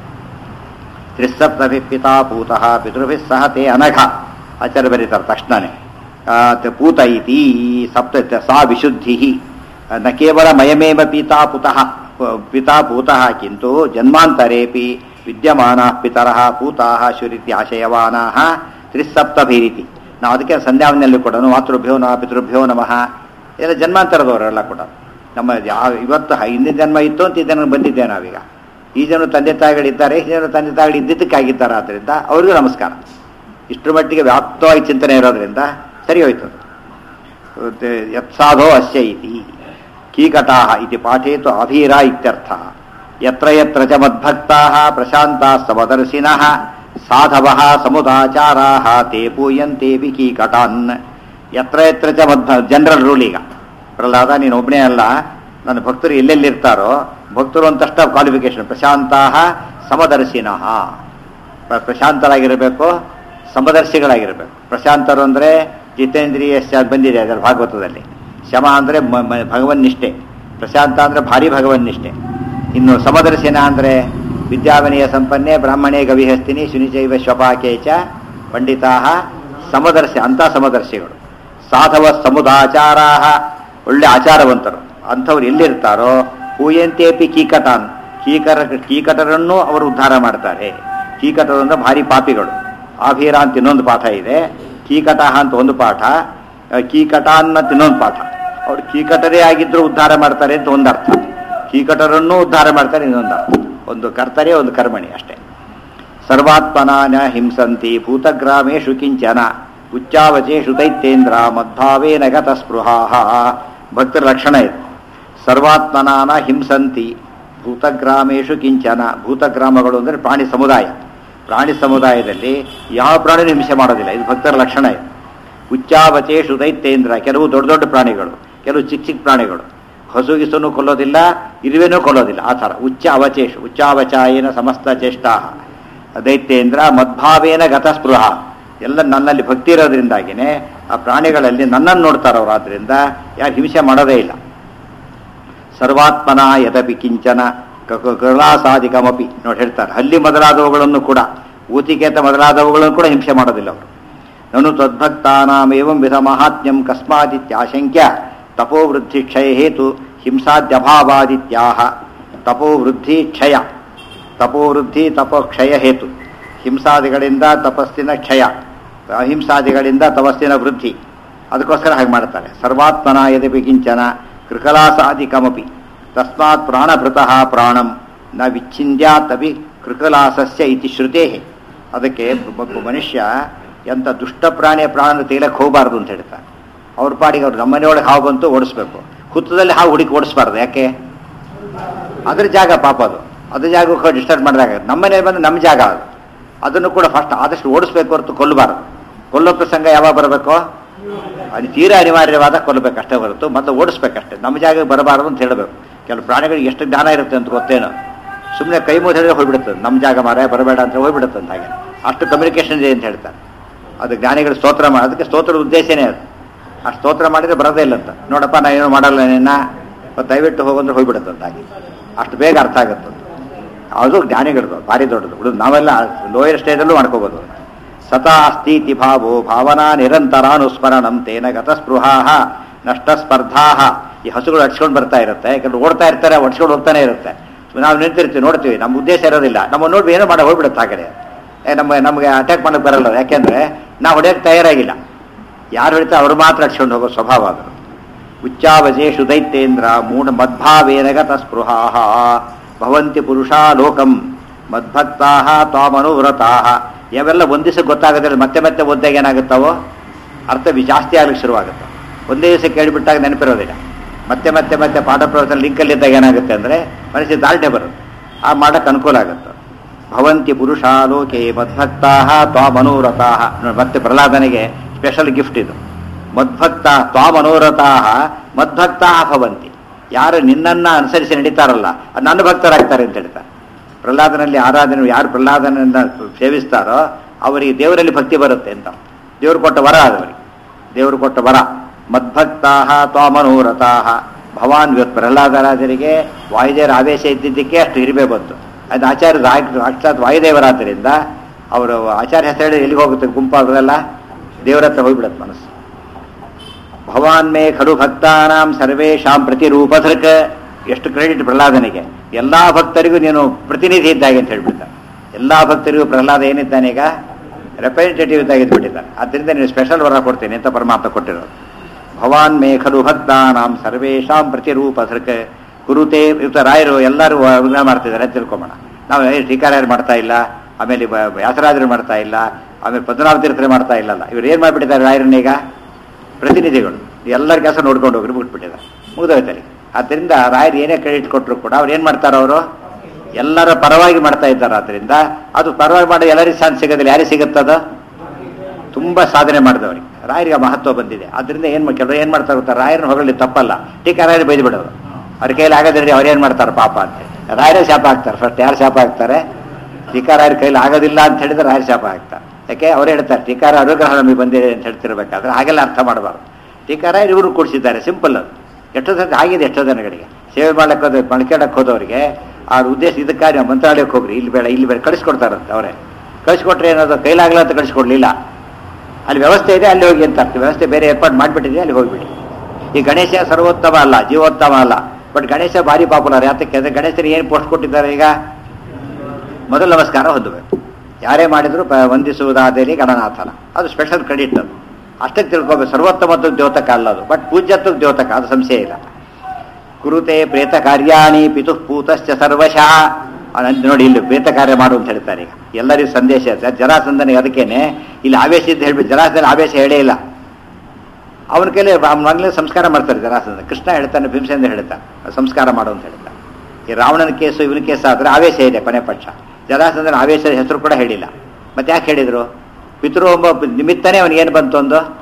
ತ್ರಿಸಪ್ತಭಿ ಪಿತಾ ಪೂತಃ ಪಿತೃಭಿ ಸಹ ತೇ ಅನಘ. ಆಚಾರ್ಯ ಬರೀತಾರೆ ತಕ್ಷಣನೇ. ಪೂತ ಇತಿ ಸಪ್ತ ಸಾ ವಿಶುದ್ಧಿ ನ ಕೇವಲ ಮಯಮೇವ ಪಿತಾ ಪೂತಃ ಕಿಂತು ಜನ್ಮಾಂತರೇಪಿ ವಿದ್ಯಮಾನಃ ಪಿತರಃ ಪೂತಾಃ ಶುರಿತಿ ಆಶಯವಾನಾಃ ತ್ರಿಸಪ್ತಭಿರಿತಿ. ನಾವು ಅದಕ್ಕೆ ಸಂಧ್ಯಾವನೆಯಲ್ಲಿ ಕೂಡ ಮಾತೃಭ್ಯೋ ನಮಃ ಪಿತೃಭ್ಯೋ ನಮಃ ಎಲ್ಲ ಜನ್ಮಾಂತರದವರೆಲ್ಲ ಕೂಡ. ನಮ್ಮ ಇವತ್ತು ಹಿಂದಿನ ಜನ್ಮ ಇತ್ತು ಅಂತ ಈ ಜನ ಬಂದಿದ್ದೇವೆ ನಾವೀಗ. ಈ ಜನ ತಂದೆ ತಾಯಿಗಳಿದ್ದಾರೆ, ಈ ಜನ ತಂದೆ ತಾಯಿಗಳು ಇದ್ದಿದ್ದಕ್ಕಾಗಿದ್ದಾರೆ. ಆದ್ದರಿಂದ ಅವರಿಗೂ ನಮಸ್ಕಾರ. ಇಷ್ಟರ ಮಟ್ಟಿಗೆ ವ್ಯಾಪ್ತವಾಗಿ ಚಿಂತನೆ ಇರೋದ್ರಿಂದ ಸರಿ ಹೋಯ್ತು. ಯತ್ಸಾಧೋ ಅಸ್ಯ ಇತಿ ಕೀಕಟಾಃ ಇತಿ ಪಾಠೇತು ಅಭೀರ ಇತ್ಯರ್ಥ. ಯತ್ರ ಯತ್ರ ಚ ಮದ್ಭಕ್ತಾಃ ಪ್ರಶಾಂತಾಃ ಸಮದರ್ಶಿನಃ ಸಾಧವಃ ಸಮುದಾಚಾರಾಃ ತೇ ಪೂಯಂತೇಪಿ ಕೀಕಟಾನ್. ಯತ್ರ ಯತ್ರ ಚ ಜನರಲ್ ರೂಲ್. ಈಗ ಪ್ರಹ್ಲಾದ ನೀನು ಒಬ್ಬನೇ ಅಲ್ಲ, ನನ್ನ ಭಕ್ತರು ಎಲ್ಲೆಲ್ಲಿರ್ತಾರೋ, ಭಕ್ತರು ಅಂತಷ್ಟ ಕ್ವಾಲಿಫಿಕೇಶನ್. ಪ್ರಶಾಂತಾಃ ಸಮದರ್ಶಿನಃ, ಪ್ರಶಾಂತರಾಗಿರಬೇಕು, ಸಮದರ್ಶಿಗಳಾಗಿರಬೇಕು. ಪ್ರಶಾಂತರು ಅಂದರೆ ಜಿತೇಂದ್ರಿಯ ಬಂದಿದೆ ಅದರ ಭಾಗವತದಲ್ಲಿ. ಶಮ ಅಂದರೆ ಭಗವನ್ನಿಷ್ಠೆ, ಪ್ರಶಾಂತ ಅಂದರೆ ಭಾರಿ ಭಗವನ್ನಿಷ್ಠೆ. ಇನ್ನು ಸಮದರ್ಶಿನ ಅಂದರೆ ವಿದ್ಯಾವಿನಯ ಸಂಪನ್ನೆ ಬ್ರಾಹ್ಮಣೇ ಗವಿಹಸ್ತಿನಿ ಶುನಿಚೈವ ಶ್ವಪಾಕೇಚ ಪಂಡಿತಾ ಸಮದರ್ಶಿ, ಅಂಥ ಸಮದರ್ಶಿಗಳು. ಸಾಧವ ಸಮುದಾಚಾರಾಹ, ಒಳ್ಳೆ ಆಚಾರವಂತರು. ಅಂಥವ್ರು ಎಲ್ಲಿರ್ತಾರೋ ಪೂಯಂತೇಪಿ ಕೀಕಟಾನ್, ಕೀಕಟರನ್ನು ಅವರು ಉದ್ಧಾರ ಮಾಡ್ತಾರೆ. ಕೀಕಟರು ಅಂದರೆ ಭಾರಿ ಪಾಪಿಗಳು. ಆಭೀರ ಅಂತ ಇನ್ನೊಂದು ಪಾಠ ಇದೆ, ಕೀಕಟ ಅಂತ ಒಂದು ಪಾಠ, ಕೀಕಟಾನ್ ಅಂತ ಇನ್ನೊಂದು ಪಾಠ. ಅವ್ರು ಕೀಕಟರೇ ಆಗಿದ್ರು ಉದ್ಧಾರ ಮಾಡ್ತಾರೆ ಅಂತ ಒಂದು ಅರ್ಥ, ಕೀಕಟರನ್ನು ಉದ್ಧಾರ ಮಾಡ್ತಾರೆ ಇನ್ನೊಂದು ಅರ್ಥ. ಒಂದು ಕರ್ತರೆ ಒಂದು ಕರ್ಮಣಿ ಅಷ್ಟೇ. ಸರ್ವಾತ್ಮನಾನ ಹಿಂಸಂತಿ ಭೂತಗ್ರಾಮೇಶು ಕಿಂಚನ ಉಚ್ಚಾವಚೇಶು ದೈತ್ಯೇಂದ್ರ ಮದ್ಭಾವೇನ ಗತ ಸ್ಪೃಹಾಃ. ಭಕ್ತರ ಲಕ್ಷಣ ಇದೆ. ಸರ್ವಾತ್ಮನಾನ ಹಿಂಸಂತಿ ಭೂತಗ್ರಾಮೇಶು ಕಿಂಚನ. ಭೂತಗ್ರಾಮಗಳು ಅಂದರೆ ಪ್ರಾಣಿ ಸಮುದಾಯ. ಪ್ರಾಣಿ ಸಮುದಾಯದಲ್ಲಿ ಯಾವ ಪ್ರಾಣಿನೂ ಹಿಂಸೆ ಮಾಡೋದಿಲ್ಲ, ಇದು ಭಕ್ತರ ಲಕ್ಷಣ ಇದೆ. ಉಚ್ಚಾವಚೇಶು ದೈತ್ಯೇಂದ್ರ, ಕೆಲವು ದೊಡ್ಡ ದೊಡ್ಡ ಪ್ರಾಣಿಗಳು, ಕೆಲವು ಚಿಕ್ಕ ಚಿಕ್ಕ ಪ್ರಾಣಿಗಳು. ಹಸುಗಿಸನು ಕೊಲ್ಲೋದಿಲ್ಲ, ಇರುವೆನೂ ಕೊಲ್ಲೋದಿಲ್ಲ. ಆ ಥರ ಉಚ್ಚ ಅವಚೇಶು, ಉಚ್ಚಾವಚಾಯೇನ ಸಮಸ್ತ ಚೇಷ್ಟಾ ದೈತ್ಯೇಂದ್ರ ಮದ್ಭಾವೇನ ಗತ ಸ್ಪೃಹ. ಎಲ್ಲ ನನ್ನಲ್ಲಿ ಭಕ್ತಿ ಇರೋದ್ರಿಂದಾಗಿನೇ ಆ ಪ್ರಾಣಿಗಳಲ್ಲಿ ನನ್ನನ್ನು ನೋಡ್ತಾರವ್ರು. ಆದ್ದರಿಂದ ಯಾರು ಹಿಂಸೆ ಮಾಡೋದೇ ಇಲ್ಲ. ಸರ್ವಾತ್ಮನ ಯದಪಿ ಕಿಂಚನ ಕಲಾಸಾದಿಕಮಪಿ ನೋಡಿ ಹೇಳ್ತಾರೆ. ಹಲ್ಲಿ ಮೊದಲಾದವುಗಳನ್ನು ಕೂಡ, ಊತಿಕೇತ ಮೊದಲಾದವುಗಳನ್ನು ಕೂಡ ಹಿಂಸೆ ಮಾಡೋದಿಲ್ಲ ಅವರು. ನನು ತದ್ಭಕ್ತಾನಾಮೇವಂ ವಿಧ ಮಹಾತ್ಮ್ಯಂ ಕಸ್ಮಾದಿತ್ಯಾಶಂಕ್ಯ ತಪೋವೃದ್ಧಿ ಕ್ಷಯ ಹೇತು ಹಿಂಸಾದ್ಯಭಾವಾದಿತ್ಯಾಹ. ತಪೋವೃದ್ಧಿ ಕ್ಷಯ, ತಪೋವೃದ್ಧಿ ತಪೋಕ್ಷಯ ಹೇತು. ಹಿಂಸಾದಿಗಳಿಂದ ತಪಸ್ಸಿನ ಕ್ಷಯ, ಅಹಿಂಸಾದಿಗಳಿಂದ ತಪಸ್ಸಿನ ವೃದ್ಧಿ. ಅದಕ್ಕೋಸ್ಕರ ಹಾಗೆ ಮಾಡ್ತಾರೆ. ಸರ್ವಾತ್ಮನ ಯದಪಿ ಕಿಂಚನ ಕೃಕಲಾಸಾದಿಕಮಪಿ ತಸ್ಮಾತ್ ಪ್ರಾಣಭೃತಃ ಪ್ರಾಣಂ ನ ವಿಚ್ಛಿಂದ್ಯಾತಪಿ ಕೃಕಲಾಸಸ್ಯ ಇತಿ ಶ್ರುತೇ. ಅದಕ್ಕೆ ಒಬ್ಬ ಮನುಷ್ಯ ಎಂಥ ದುಷ್ಟ ಪ್ರಾಣಿಯ ಪ್ರಾಣ ತೆಗಿಲಕ್ಕೆ ಹೋಗಬಾರ್ದು ಅಂತ ಹೇಳ್ತಾರೆ. ಅವ್ರ ಪಾಡಿಗೆ ಅವ್ರು ನಮ್ಮನೆಯೊಳಗೆ ಹಾವು ಬಂತು ಓಡಿಸ್ಬೇಕು, ಹುತ್ತದಲ್ಲಿ ಹಾವು ಹುಡುಕಿ ಓಡಿಸ್ಬಾರ್ದು. ಯಾಕೆ? ಅದ್ರ ಜಾಗ ಪಾಪ, ಅದು ಜಾಗಕ್ಕೆ ಡಿಸ್ಟರ್ಬ್ ಮಾಡಿದಾಗ ನಮ್ಮನೆ ಬಂದು ನಮ್ಮ ಜಾಗ ಅದು. ಅದನ್ನು ಕೂಡ ಫಸ್ಟ್ ಆದಷ್ಟು ಓಡಿಸ್ಬೇಕು ಹೊರತು ಕೊಲ್ಲಬಾರದು. ಕೊಲ್ಲೋ ಪ್ರಸಂಗ ಯಾವಾಗ ಬರಬೇಕು? ಅದು ತೀರಾ ಅನಿವಾರ್ಯವಾದ ಕೊಲ್ಲಬೇಕು ಅಷ್ಟೇ ಹೊರತು ಮೊದಲು ಓಡಿಸ್ಬೇಕಷ್ಟೇ. ನಮ್ಮ ಜಾಗಕ್ಕೆ ಬರಬಾರದು ಅಂತ ಹೇಳಬೇಕು. ಕೆಲವು ಪ್ರಾಣಿಗಳಿಗೆ ಎಷ್ಟು ಜ್ಞಾನ ಇರುತ್ತೆ ಅಂತ ಗೊತ್ತೇನೋ, ಸುಮ್ಮನೆ ಕೈ ಮುಗಿದು ಹೇಳಿದ್ರೆ ಹೋಗ್ಬಿಡುತ್ತದೆ. ನಮ್ಮ ಜಾಗ ಮಾರ ಬರಬೇಡ ಅಂತ ಹೋಗ್ಬಿಡುತ್ತೆ ಅಂತ. ಹಾಗೆ ಅಷ್ಟು ಕಮ್ಯುನಿಕೇಶನ್ ಇದೆ ಅಂತ ಹೇಳ್ತಾರೆ. ಅದು ಜ್ಞಾನಿಗಳು ಸ್ತೋತ್ರ ಮಾಡಿ, ಅದಕ್ಕೆ ಸ್ತೋತ್ರದ ಉದ್ದೇಶನೇ ಅದು. ಆ ಸ್ತೋತ್ರ ಮಾಡಿದರೆ ಬರೋದೇ ಇಲ್ಲ ಅಂತ. ನೋಡಪ್ಪ ನಾ ಏನೋ ಮಾಡಲ್ಲ ನಿನ್ನ, ದಯವಿಟ್ಟು ಹೋಗಂದ್ರೆ ಹೋಗ್ಬಿಡುತ್ತೆ ಅಂತ. ಹಾಗೆ ಅಷ್ಟು ಬೇಗ ಅರ್ಥ ಆಗುತ್ತೆ. ಅದು ಜ್ಞಾನಿಗಳದು ಭಾರಿ ದೊಡ್ಡದು. ನಾವೆಲ್ಲ ಲೋಯರ್ ಸ್ಟೇಜಲ್ಲೂ ಮಾಡ್ಕೋಬೋದು. ಸತಾ ಅಸ್ತೀತಿ ಭಾವೋ ಭಾವನಾ ನಿರಂತರಾನುಸ್ಮರಣಂ ತೇನ ಗತಸ್ಪೃಹಾ ನಷ್ಟ ಸ್ಪರ್ಧಾ. ಈ ಹಸುಗಳು ಅಡ್ಸ್ಕೊಂಡು ಬರ್ತಾ ಇರುತ್ತೆ, ಯಾಕಂದ್ರೆ ಓಡ್ತಾ ಇರ್ತಾರೆ, ಒಡ್ಸ್ಕೊಂಡು ಹೋಗ್ತಾನೆ ಇರುತ್ತೆ. ನಾವು ನಿಂತಿರ್ತೀವಿ, ನೋಡ್ತೀವಿ, ನಮ್ಮ ಉದ್ದೇಶ ಇರೋದಿಲ್ಲ. ನಮ್ಮ ನೋಡಿ ಏನೋ ಮಾಡಿ ಹೋಗ್ಬಿಡುತ್ತೆ. ಹಾಗೆ ನಮಗೆ ಅಟ್ಯಾಕ್ ಮಾಡೋಕ್ಕೆ ಬರಲ್ಲ. ಯಾಕೆಂದರೆ ನಾವು ಹೊಡೆಯೋಕ್ಕೆ ತಯಾರಾಗಿಲ್ಲ. ಯಾರು ಹೇಳ್ತಾರೆ ಅವ್ರು ಮಾತ್ರ ಅಡ್ಸ್ಕೊಂಡು ಹೋಗೋ ಸ್ವಭಾವ ಅದು. ಉಚ್ಚಾವಚೇಶು ದೈತ್ಯೇಂದ್ರ ಮೂಢ ಮದ್ಭಾವೇನ ಗತ ಸ್ಪೃಹಾ ಭವಂತಿ ಪುರುಷಾ ಲೋಕಂ ಮದ್ಭಕ್ತಾ ತ್ವಾಮನುವ್ರತಾ. ಯಾವೆಲ್ಲ ಒಂದು ದಿವಸ ಗೊತ್ತಾಗೋದಿಲ್ಲ, ಮತ್ತೆ ಮತ್ತೆ ಓದಿದಾಗ ಏನಾಗುತ್ತಾವೋ ಅರ್ಥ ಜಾಸ್ತಿ ಆಗ್ಲಿಕ್ಕೆ ಶುರುವಾಗುತ್ತೆ. ಒಂದೇ ದಿವಸ ಕೇಳಿಬಿಟ್ಟಾಗ ನೆನಪಿರೋದಿಲ್ಲ. ಮತ್ತೆ ಮತ್ತೆ ಮತ್ತೆ ಪಾಠ ಪ್ರವಚನ ಲಿಂಕಲ್ಲಿದ್ದಾಗ ಏನಾಗುತ್ತೆ ಅಂದರೆ ಮನಸ್ಸಿಗೆ ದಾಲ್ಟೆ ಬರುತ್ತೆ, ಆ ಮಾಡೋಕ್ಕೆ ಅನುಕೂಲ ಆಗುತ್ತೆ. ಭವಂತಿ ಪುರುಷಾಲೋಕೆ ಮದ್ಭಕ್ತಾ ತ್ವಾಮನೋರಥಾ. ಮತ್ತೆ ಪ್ರಹ್ಲಾದನಿಗೆ ಸ್ಪೆಷಲ್ ಗಿಫ್ಟ್ ಇದು. ಮದ್ಭಕ್ತ ತ್ವಾಮನೋರಥಾ ಮದ್ಭಕ್ತಾ ಭವಂತಿ. ಯಾರು ನಿನ್ನನ್ನು ಅನುಸರಿಸಿ ನಡೀತಾರಲ್ಲ ಅದು ನನ್ನ ಭಕ್ತರಾಗ್ತಾರೆ ಅಂತ ಹೇಳ್ತಾರೆ. ಪ್ರಹ್ಲಾದನಲ್ಲಿ ಆರಾಧನೆ, ಯಾರು ಪ್ರಹ್ಲಾದನನ್ನು ಸೇವಿಸ್ತಾರೋ ಅವರಿಗೆ ದೇವರಲ್ಲಿ ಭಕ್ತಿ ಬರುತ್ತೆ ಅಂತ. ದೇವರು ಕೊಟ್ಟ ವರ ಅದವರಿಗೆ, ದೇವರು ಕೊಟ್ಟ ವರ. ಮದ್ಭಕ್ತಾ ತ್ವಾಮನೋರಥಾ ಭವಾನ್. ಪ್ರಹ್ಲಾದರಾಜರಿಗೆ ವಾಯುದೇವರ ಆವೇಶ ಇದ್ದಿದ್ದಕ್ಕೆ ಅಷ್ಟು ಹಿರಿಮೆ ಬಂತು. ಅದು ಆಚಾರ್ಯ ಸಾಕ್ಷಾತ್ ವಾಯುದೇವರಾದ್ದರಿಂದ ಅವರು ಆಚಾರ್ಯ ಹೆಸರು ಹೇಳಿ ಎಲ್ಲಿಗೆ ಹೋಗುತ್ತೆ, ಗುಂಪಾಗಲ್ಲ ದೇವರ ಹತ್ರ ಹೋಗ್ಬಿಡತ್ತೆ ಮನಸ್ಸು. ಭವಾನ್ ಮೇ ಖಡು ಭಕ್ತಾನಾಂ ಸರ್ವೇಷಾಂ ಪ್ರತಿರೂಪಧೃಕ್. ಎಷ್ಟು ಕ್ರೆಡಿಟ್ ಪ್ರಹ್ಲಾದನಿಗೆ, ಎಲ್ಲ ಭಕ್ತರಿಗೂ ನೀನು ಪ್ರತಿನಿಧಿ ಇದ್ದಾಗೆ ಅಂತ ಹೇಳ್ಬಿಡ್ತಾರೆ. ಎಲ್ಲ ಭಕ್ತರಿಗೂ ಪ್ರಹ್ಲಾದ ಏನಿದ್ದಾನೆ ಈಗ ರೆಪ್ರೆಸೆಂಟೇಟಿವ್ ಇದ್ದಾಗಿದ್ಬಿಟ್ಟಿದ್ದಾರೆ. ಆದ್ದರಿಂದ ನೀನು ಸ್ಪೆಷಲ್ ವರ ಕೊಡ್ತೀನಿ ಅಂತ ಪರಮಾತ್ಮ ಕೊಟ್ಟಿರೋದು. ಭವಾನ್ ಮೇ ಖಲು ಭಕ್ತಾನಾಂ ಸರ್ವೇಷಾಂ ಪ್ರತಿರೂಪಧೃಕ್ ಕುರುತೆ. ಇವತ್ತು ರಾಯರು ಎಲ್ಲರೂ ಅನುಗ್ರಹ ಮಾಡ್ತಿದ್ದಾರೆ ಅಂತ ತಿಳ್ಕೊಂಬೋಣ. ನಾವು ಟೀಕಾರಾಯರು ಮಾಡ್ತಾ ಇಲ್ಲ, ಆಮೇಲೆ ವ್ಯಾಸರಾಜರು ಮಾಡ್ತಾ ಇಲ್ಲ, ಆಮೇಲೆ ಪದ್ಮನಾಭ ತೀರ್ಥರು ಮಾಡ್ತಾ ಇಲ್ಲಲ್ಲ. ಇವ್ರು ಏನು ಮಾಡಿಬಿಟ್ಟಿದ್ದಾರೆ ರಾಯರನ್ನೀಗ ಪ್ರತಿನಿಧಿಗಳು ಎಲ್ಲರ ಕೆಲಸ ನೋಡ್ಕೊಂಡು ಹೋಗಿ ಬಿಟ್ಬಿಟ್ಟಿದ್ದಾರೆ, ಮುಗಿದೋಯ್ತಾರೆ. ಆದ್ದರಿಂದ ರಾಯರು ಏನೇ ಕ್ರೆಡಿಟ್ ಕೊಟ್ಟರು ಕೂಡ ಅವ್ರು ಏನು ಮಾಡ್ತಾರೆ, ಅವರು ಎಲ್ಲರ ಪರವಾಗಿ ಮಾಡ್ತಾ ಇದ್ದಾರೆ. ಆದ್ದರಿಂದ ಅದು ಪರವಾಗಿ ಮಾಡೋ ಎಲ್ಲರಿಗೂ ಚಾನ್ಸ್ ಸಿಗೋದಿಲ್ಲ. ಯಾರಿಗೆ ಸಿಗುತ್ತದ? ತುಂಬ ಸಾಧನೆ ಮಾಡಿದವರಿಗೆ ರಾಯರಿಗೆ ಮಹತ್ವ ಬಂದಿದೆ. ಅದರಿಂದ ಕೆಲವರು ಏನು ಮಾಡ್ತಾರೆ ಗೊತ್ತಾ, ರಾಯರನ್ನ ಹೊಗಳಿ ತಪ್ಪಲ್ಲ, ಟೀಕಾರಾಯರು ಬೈದು ಬಿಡೋರು. ಅವ್ರ ಕೈಲಿ ಆಗೋದಿಲ್ಲ, ಅವ್ರು ಏನು ಮಾಡ್ತಾರೆ ಪಾಪ ಅಂತ ರಾಯರೇ ಶಾಪ ಹಾಕ್ತಾರೆ. ಫಸ್ಟ್ ಯಾರು ಶಾಪ ಹಾಕ್ತಾರೆ? ಟೀಕಾರಾಯರ ಕೈಲಿ ಆಗೋದಿಲ್ಲ ಅಂತ ಹೇಳಿದ್ರೆ ರಾಯರ ಶಾಪ ಹಾಕ್ತಾರೆ. ಯಾಕೆ ಅವ್ರು ಹೇಳ್ತಾರೆ ಟೀಕಾರ ಅನುಗ್ರಹ ನಮಗೆ ಬಂದಿದೆ ಅಂತ ಹೇಳ್ತಿರ್ಬೇಕಾದ್ರೆ ಹಾಗೆಲ್ಲ ಅರ್ಥ ಮಾಡಬಾರ್ದು. ಟೀಕಾರಾಯರು ಇವರು ಕೂಡಿಸಿದ್ದಾರೆ, ಸಿಂಪಲ್ ಅದು. ಎಷ್ಟೋ ಸಲ ಆಗಿದೆ, ಎಷ್ಟೋ ಜನಗಳಿಗೆ ಸೇವೆ ಮಾಡ್ಲಿಕ್ಕೆ ಹೋದ ಮಣ್ಕೇಳಕ್ಕೆ ಹೋದವರಿಗೆ ಅವ್ರ ಉದ್ದೇಶ ಇದಕ್ಕಾಗಿ ಮಂತ್ರಾಲಯಕ್ಕೆ ಹೋಗ್ರಿ, ಇಲ್ಲಿ ಬೇಡ ಇಲ್ಲಿ ಬೇಡ ಕಳಿಸ್ಕೊಡ್ತಾರಂತೆ. ಅವರೇ ಕಳಿಸ್ಕೊಟ್ರೆ ಏನಾದ್ರು ಕೈಲಾಗಲ್ಲ ಅಂತ ಕಳಿಸ್ಕೊಡ್ಲಿಲ್ಲ. ಅಲ್ಲಿ ವ್ಯವಸ್ಥೆ ಇದೆ, ಅಲ್ಲಿ ಹೋಗಿ ಅಂತ ಅರ್ಥ. ವ್ಯವಸ್ಥೆ ಬೇರೆ ಏರ್ಪಾಡು ಮಾಡಿಬಿಟ್ಟಿದೆ, ಅಲ್ಲಿ ಹೋಗ್ಬಿಡಿ. ಈ ಗಣೇಶ ಸರ್ವೋತ್ತಮ ಅಲ್ಲ, ಜೀವೋತ್ತಮ ಅಲ್ಲ, ಬಟ್ ಗಣೇಶ ಭಾರಿ ಪಾಪ್ಯುಲರ್. ಯಾತಕ್ಕೆ ಅಂದರೆ ಗಣೇಶರಿಗೆ ಏನು ಪೋಸ್ಟ್ ಕೊಟ್ಟಿದ್ದಾರೆ ಈಗ? ಮೊದಲು ನಮಸ್ಕಾರ ಹೊಂದಬೇಕು. ಯಾರೇ ಮಾಡಿದ್ರು ವಂದಿಸುವುದಾದೇಲಿ ಗಣನಾಥನ, ಅದು ಸ್ಪೆಷಲ್ ಕ್ರೆಡಿಟ್. ಅದು ಅಷ್ಟಕ್ಕೆ ತಿಳ್ಕೊಬೇಕು. ಸರ್ವೋತ್ತಮತ್ವ ದ್ಯೋತಕ ಅಲ್ಲ ಅದು, ಬಟ್ ಪೂಜ್ಯತ್ವ ದ್ಯೋತಕ, ಅದು ಸಂಶಯ ಇಲ್ಲ. ಕುರುತೆ ಪ್ರೇತ ಕಾರ್ಯಾಣಿ ಪಿತುಃ ಪೂತಶ್ಚ ಸರ್ವಶಃ. ನೋಡಿ ಇಲ್ಲಿ ಪ್ರೇತ ಕಾರ್ಯ ಮಾಡು ಅಂತ ಹೇಳ್ತಾರೆ. ಈಗ ಎಲ್ಲರಿಗೂ ಸಂದೇಶ ಇದೆ. ಜರಾಸಂಧನಿಗೆ ಅದಕ್ಕೇನೆ ಇಲ್ಲಿ ಆವೇಶ ಇದ್ದು ಹೇಳ್ಬಿಟ್ಟು, ಜರಾಸಂಧನ ಆವೇಶ ಹೇಳೇ ಇಲ್ಲ. ಅವನ ಕೈಲಿ ಮನೇಲಿ ಸಂಸ್ಕಾರ ಮಾಡ್ತಾರೆ ಜರಾಸಂಧ. ಕೃಷ್ಣ ಹೇಳ್ತಾನೆ, ಭೀಮಸೇನ ಹೇಳ್ತಾನೆ ಸಂಸ್ಕಾರ ಮಾಡು ಅಂತ ಹೇಳ್ತಾನೆ. ಈ ರಾವಣನ ಕೇಸು ಇವನ ಕೇಸು ಆದರೆ ಆವೇಶ ಇದೆ ಕೊನೆ ಪಕ್ಷ. ಜರಾಸಂಧನ ಆವೇಶದ ಹೆಸರು ಕೂಡ ಹೇಳಿಲ್ಲ. ಮತ್ತೆ ಯಾಕೆ ಹೇಳಿದರು? ಪಿತೃ ನಿಮಿತ್ತನೇ ಅವನಿಗೇನು ಬಂತು,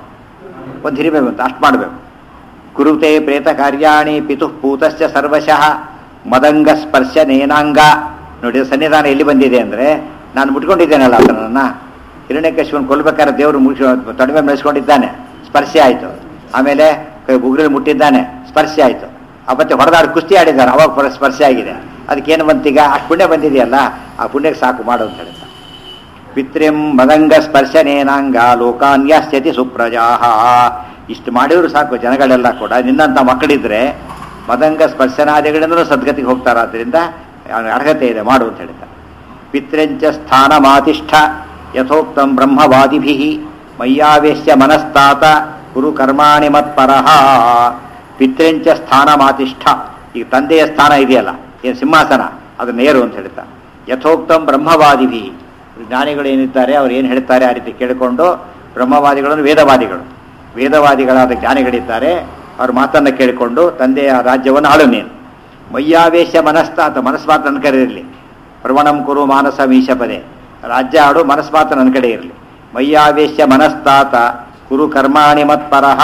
ಒಂದು ಹಿರಿಮೆ ಬಂತು, ಅಷ್ಟು ಮಾಡಬೇಕು. ಕುರುತೆ ಪ್ರೇತ ಕಾರ್ಯಾಣಿ ಪಿತುಃ ಪೂತಶ್ಚ ಸರ್ವಶಃ ಮದಂಗ ಸ್ಪರ್ಶ ನೇನಾಂಗ. ನೋಡಿ ಸನ್ನಿಧಾನ ಎಲ್ಲಿ ಬಂದಿದೆ ಅಂದರೆ, ನಾನು ಮುಟ್ಕೊಂಡಿದ್ದೇನಲ್ಲ ಅದನ್ನು. ಹಿರಣ್ಯಕಶಿಪುನ ಕೊಲ್ಬೇಕಾದ್ರೆ ದೇವರು ತೊಡಿಮೆ ಮೆಳೆಸ್ಕೊಂಡಿದ್ದಾನೆ, ಸ್ಪರ್ಶ ಆಯಿತು. ಆಮೇಲೆ ಉಗ್ರಲ್ಲಿ ಮುಟ್ಟಿದ್ದಾನೆ, ಸ್ಪರ್ಶ ಆಯಿತು. ಮತ್ತೆ ಹೊಡೆದಾಡಿ ಕುಸ್ತಿ ಆಡಿದ್ದಾರೆ, ಅವಾಗ ಸ್ಪರ್ಶ ಆಗಿದೆ. ಅದಕ್ಕೇನು ಬಂತೀಗ? ಅಷ್ಟು ಪುಣ್ಯ ಬಂದಿದೆಯಲ್ಲ, ಆ ಪುಣ್ಯಕ್ಕೆ ಸಾಕು ಮಾಡು ಅಂತ ಹೇಳ್ತಾರೆ. ಪಿತ್ರಿಂ ಮದಂಗ ಸ್ಪರ್ಶನೇನಾಂಗ ಲೋಕಾನ್ಯಾಸ್ಯತಿ ಸುಪ್ರಜಾ. ಇಷ್ಟು ಮಾಡಿದ್ರು ಸಾಕು ಜನಗಳೆಲ್ಲ ಕೂಡ. ನಿನ್ನಂಥ ಮಕ್ಕಳಿದ್ರೆ ಮದಂಗ ಸ್ಪರ್ಶನಾದಿಗಳಿಂದಲೂ ಸದ್ಗತಿಗೆ ಹೋಗ್ತಾರೆ. ಆದ್ದರಿಂದ ಅರ್ಹತೆ ಇದೆ, ಮಾಡು ಅಂತ ಹೇಳ್ತಾರೆ. ಪಿತ್ರೆಂಚ ಸ್ಥಾನ ಮಾತಿಷ್ಠ ಯಥೋಕ್ತಂ ಬ್ರಹ್ಮವಾದಿಭಿ ಮಯ್ಯಾವೇಶ್ಯ ಮನಸ್ತಾತ ಗುರು ಕರ್ಮಾಣಿ ಮತ್ಪರಃ. ಪಿತ್ರೆಂಚ ಸ್ಥಾನ ಮಾತಿಷ್ಠ. ಈಗ ತಂದೆಯ ಸ್ಥಾನ ಇದೆಯಲ್ಲ, ಏನು ಸಿಂಹಾಸನ, ಅದನ್ನ ಏರು ಅಂತ ಹೇಳ್ತಾರೆ. ಯಥೋಕ್ತಂ ಬ್ರಹ್ಮವಾದಿಭಿ. ಜ್ಞಾನಿಗಳು ಏನಿದ್ದಾರೆ ಅವ್ರು ಏನು ಹೇಳ್ತಾರೆ ಆ ರೀತಿ ಕೇಳಿಕೊಂಡು, ಬ್ರಹ್ಮವಾದಿಗಳನ್ನು ವೇದವಾದಿಗಳಾದ ಜ್ಞಾನಿಗಳಿದ್ದಾರೆ, ಅವ್ರ ಮಾತನ್ನು ಕೇಳಿಕೊಂಡು ತಂದೆಯ ರಾಜ್ಯವನ್ನು ಆಳು ನೀನು. ಮಯ್ಯಾವೇಶ ಮನಸ್ತಾತ, ಮನಸ್ಮಾತ ನನ್ನ ಕಡೆ ಇರಲಿ. ಪ್ರವಣಂ ಕುರು ಮಾನಸ ಮೀಶಪದೆ, ರಾಜ್ಯ ಆಡು, ಮನಸ್ಮಾತ ನನ್ನ ಕಡೆ ಇರಲಿ. ಮಯ್ಯಾವೇಶ ಮನಸ್ತಾತ ಕುರು ಕರ್ಮಾಣಿ ಮತ್ಪರಃ.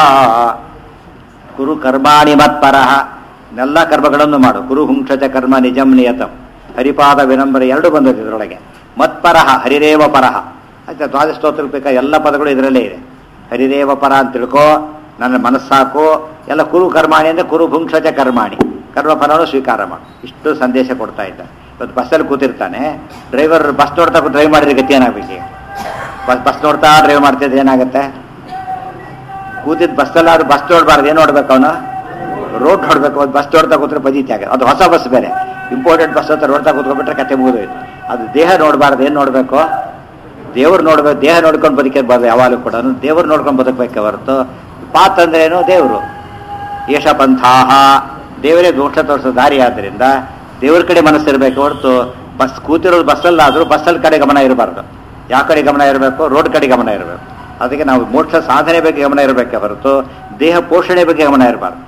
ಕುರು ಕರ್ಮಾಣಿ ಮತ್ಪರಃ, ಎಲ್ಲ ಕರ್ಮಗಳನ್ನು ಮಾಡು. ಕುರು ಹುಂಕ್ಷಚ ಕರ್ಮ ನಿಜಂ ನಿಯತಂ. ಹರಿಪಾದ ವಿನಂಬರ ಎರಡು ಬಂದದ್ದು ಇದರೊಳಗೆ. ಮತ್ಪರಃ ಹರಿರೇವ ಪರಃ. ಆಯ್ತಾ, ದ್ವಾದಶೋತ್ತರಕ್ಕೆ ಬೇಕಾದ ಎಲ್ಲ ಪದಗಳು ಇದರಲ್ಲೇ ಇದೆ. ಹರಿರೇವ ಪರ ಅಂತ ತಿಳ್ಕೋ, ನನ್ನ ಮನಸ್ಸಾಕು. ಎಲ್ಲ ಕುರು ಕರ್ಮಾಣಿ ಅಂದರೆ ಕುರು ಭುಂಕ್ಷಚ ಕರ್ಮಾಣಿ, ಕರ್ಮಫಲವನ್ನು ಸ್ವೀಕಾರ ಮಾಡು. ಇಷ್ಟು ಸಂದೇಶ ಕೊಡ್ತಾ ಇದ್ದ. ಇವತ್ತು ಬಸ್ಸಲ್ಲಿ ಕೂತಿರ್ತಾನೆ ಡ್ರೈವರ್, ಬಸ್ ನೋಡ್ತಾ ಡ್ರೈವ್ ಮಾಡಿದ್ರೆ ಗತಿ ಏನಾಗಬೇಕು? ಬಸ್ ನೋಡ್ತಾ ಡ್ರೈವ್ ಮಾಡ್ತಿದ್ರೆ ಏನಾಗುತ್ತೆ? ಕೂತಿದ್ದು ಬಸ್ಸಲ್ಲಾದ್ರೂ ಬಸ್ ನೋಡ್ಬಾರ್ದು, ಏನು ನೋಡ್ಬೇಕು ಅವನು? ರೋಡ್ ನೋಡ್ಬೇಕು. ಅದು ಬಸ್ ನೋಡ್ತಾ ಕೂತ್ರೆ ಬದೀತಿ ಆಗುತ್ತೆ. ಅದು ಹೊಸ ಬಸ್ ಬೇರೆ, ಇಂಪಾರ್ಟೆಂಟ್ ಬಸ್ ಅಂತ ನೋಡ್ತಾ ಕೂತ್ಕೊಂಡ್ಬಿಟ್ರೆ ಕತೆ ಮುಗಿದೋಯ್ತು. ಅದು ದೇಹ ನೋಡಬಾರ್ದು, ಏನು ನೋಡಬೇಕು? ದೇವ್ರು ನೋಡ್ಬೇಕು. ದೇಹ ನೋಡ್ಕೊಂಡು ಬದುಕಬಾರ್ದು ಯಾವಾಗಲೂ ಕೂಡ. ದೇವ್ರು ನೋಡ್ಕೊಂಡು ಬದುಕಬೇಕೆ ಹೊರತು ಪಾತ್ ಅಂದ್ರೆ ಏನು? ದೇವರು. ಯಶ ಪಂಥಾಹ, ದೇವರೇ ದೋಷ ತೋರಿಸೋ ದಾರಿ. ಆದ್ದರಿಂದ ದೇವ್ರ ಕಡೆ ಮನಸ್ಸಿರಬೇಕು ಹೊರತು ಬಸ್ ಕೂತಿರೋದು ಬಸ್ಸಲ್ಲಾದರೂ ಬಸ್ಸಲ್ಲಿ ಕಡೆ ಗಮನ ಇರಬಾರ್ದು. ಯಾವ ಕಡೆ ಗಮನ ಇರಬೇಕು? ರೋಡ್ ಕಡೆ ಗಮನ ಇರಬೇಕು. ಅದಕ್ಕೆ ನಾವು ಮೋಕ್ಷ ಸಾಧನೆ ಬಗ್ಗೆ ಗಮನ ಇರಬೇಕೆ ಹೊರತು ದೇಹ ಪೋಷಣೆ ಬಗ್ಗೆ ಗಮನ ಇರಬಾರ್ದು.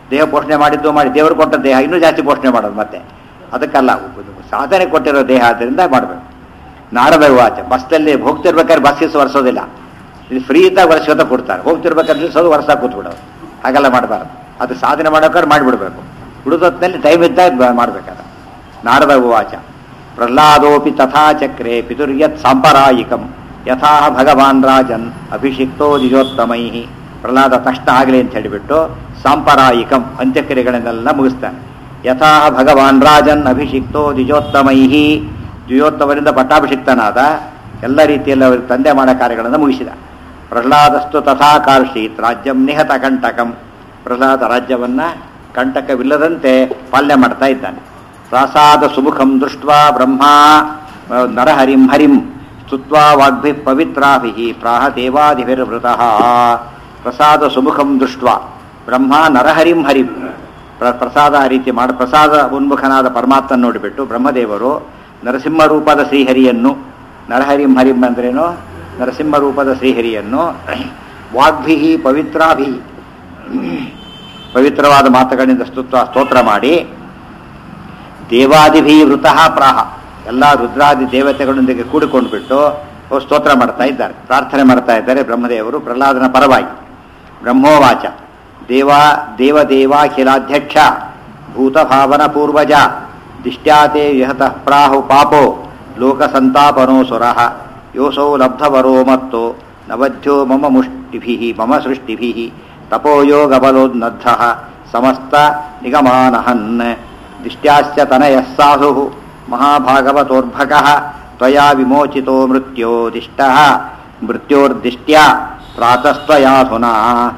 ದೇಹ ಪೋಷಣೆ ಮಾಡಿದ್ದು ಮಾಡಿ ದೇವರು ಕೊಟ್ಟ ದೇಹ ಇನ್ನೂ ಜಾಸ್ತಿ ಪೋಷಣೆ ಮಾಡೋದು ಮತ್ತೆ ಅದಕ್ಕಲ್ಲ, ಸಾಧನೆ ಕೊಟ್ಟಿರೋ ದೇಹ ಆದ್ದರಿಂದ ಮಾಡಬೇಕು. ನಾರದ ವಾಚ ಬಸ್ನಲ್ಲಿ ಹೋಗ್ತಿರ್ಬೇಕಾದ್ರೆ ಬಸ್ಸಿಸ್ ಒರೆಸೋದಿಲ್ಲ, ಇದು ಫ್ರೀ ಇದ್ದಾಗ ವರ್ಷ ಕೊಡ್ತಾರೆ, ಹೋಗ್ತಿರ್ಬೇಕಾದ್ರೆ ನಿಲ್ಸೋದು ವರ್ಷ ಕೂತ್ಬಿಡೋದು, ಹಾಗೆಲ್ಲ ಮಾಡಬಾರ್ದು. ಅದು ಸಾಧನೆ ಮಾಡೋಕ್ಕಾದ್ರೆ ಮಾಡಿಬಿಡ್ಬೇಕು, ಉಳಿದೊತ್ತಿನಲ್ಲಿ ಟೈಮ್ ಇದ್ದಾಗ ಮಾಡಬೇಕಾದ್ರೆ. ನಾರದ ವಾಚ ಪ್ರಹ್ಲಾದೋಪಿ ತಥಾ ಚಕ್ರೆ ಪಿತುರ್ಯತ್ ಸಾಂಪರಾಯಿಕಂ ಯಥಾ ಭಗವಾನ್ ರಾಜನ್ ಅಭಿಷಿಕ್ತೋ ನಿಜೋತ್ತಮೈ. ಪ್ರಹ್ಲಾದ ತಕ್ಷಣ ಆಗಲಿ ಅಂತ ಹೇಳಿಬಿಟ್ಟು ಸಾಂಪರಾಯಿಕಂ ಅಂತ್ಯಕ್ರಿಯೆಗಳನ್ನೆಲ್ಲ ಮುಗಿಸ್ತಾನೆ. ಯಥಾ ಭಗವಾನ್ ರಾಜನ್ ಅಭಿಷಿಕ್ತೋ ದ್ವಿಜೋತ್ತಮೈ, ದ್ವಿಜೋತ್ತಮರಿಂದ ಪಟ್ಟಾಭಿಷಿಕ್ತನಾದ, ಎಲ್ಲ ರೀತಿಯಲ್ಲಿ ಅವರಿಗೆ ತಂದೆ ಮಾಡೋ ಕಾರ್ಯಗಳನ್ನು ಮುಗಿಸಿದ. ಪ್ರಹ್ಲಾದಸ್ತು ತಥಾ ಕಾರ್ಷೀತ್ ರಾಜ್ಯಂ ನಿಹತ ಕಂಟಕಂ, ಪ್ರಹ್ಲಾದ ರಾಜ್ಯವನ್ನ ಕಂಟಕವಿಲ್ಲದಂತೆ ಪಾಲನೆ ಮಾಡ್ತಾ ಇದ್ದಾನೆ. ಪ್ರಾಸಾದ ಸುಮುಖಂ ದೃಷ್ಟ್ವಾ ಬ್ರಹ್ಮ ನರಹರಿಂ ಹರಿಂ ಸ್ತುತ್ವಾ ವಾಗ್ಭಿ ಪವಿತ್ರಾಭಿ ಪ್ರಾಹ ದೇವಾದಿಭಿರ್ವೃತಃ. ಪ್ರಸಾದ ಸುಮುಖಂ ದೃಷ್ಟ್ವಾ ಬ್ರಹ್ಮ ನರಹರಿಂ ಹರಿಂ, ಪ್ರಸಾದ ರೀತಿ ಮಾಡಿ ಪ್ರಸಾದ ಉನ್ಮುಖನಾದ ಪರಮಾತ್ಮ ನೋಡಿಬಿಟ್ಟು ಬ್ರಹ್ಮದೇವರು ನರಸಿಂಹ ರೂಪದ ಶ್ರೀಹರಿಯನ್ನು, ನರಹರಿಂ ಹರಿಂ ಅಂದ್ರೇನು, ನರಸಿಂಹ ರೂಪದ ಶ್ರೀಹರಿಯನ್ನು ವಾಗ್ಭಿ ಪವಿತ್ರಾಭಿ, ಪವಿತ್ರವಾದ ಮಾತುಗಳಿಂದ ಸ್ತೋತ್ರ ಮಾಡಿ, ದೇವಾದಿಭಿ ವೃತಃ ಪ್ರಾಹ, ಎಲ್ಲ ರುದ್ರಾದಿ ದೇವತೆಗಳೊಂದಿಗೆ ಕೂಡಿಕೊಂಡ್ಬಿಟ್ಟು ಅವರು ಸ್ತೋತ್ರ ಮಾಡ್ತಾ ಇದ್ದಾರೆ, ಪ್ರಾರ್ಥನೆ ಮಾಡ್ತಾ ಇದ್ದಾರೆ ಬ್ರಹ್ಮದೇವರು ಪ್ರಹ್ಲಾದನ ಪರವಾಗಿ. ಬ್ರಹ್ಮೋವಾಚ ದೇವದೇವಾಖಿಲಾಧ್ಯಕ್ಷ ಭೂತಭಾವನ ಪೂರ್ವಜ ದಿಷ್ಟ್ಯಾತೆ ಯಹತಃ ಪ್ರಾಹು ಪಾಪೋ ಲೋಕಸಂತಾಪನೋ ಸುರಃ ಯೋಸೌ ಲಬ್ಧವರೋ ಮತ್ತೋ ನವಧ್ಯೋ ಮಮ ಮುಷ್ಟಿಭಿಃ ಮಮ ಸೃಷ್ಟಿಭಿಃ ತಪೋಯೋಗಬಲೋನ್ನದ್ಧಃ ಸಮಸ್ತ ನಿಗಮಾನಹನ್. ದಿಷ್ಟ್ಯಾಸ್ಯ ತನಯಃ ಸಾಧುಃ ಮಹಾಭಾಗವತೋರ್ಭಕಃ ತ್ವಯಾ ವಿಮೋಚಿತೋ ಮೃತ್ಯೋ ದಿಷ್ಟಃ ಮೃತ್ಯೋರ್ದಿಷ್ಟ್ಯಾ ಪ್ರಾತಸ್ತ್ವಯಾಧುನಾ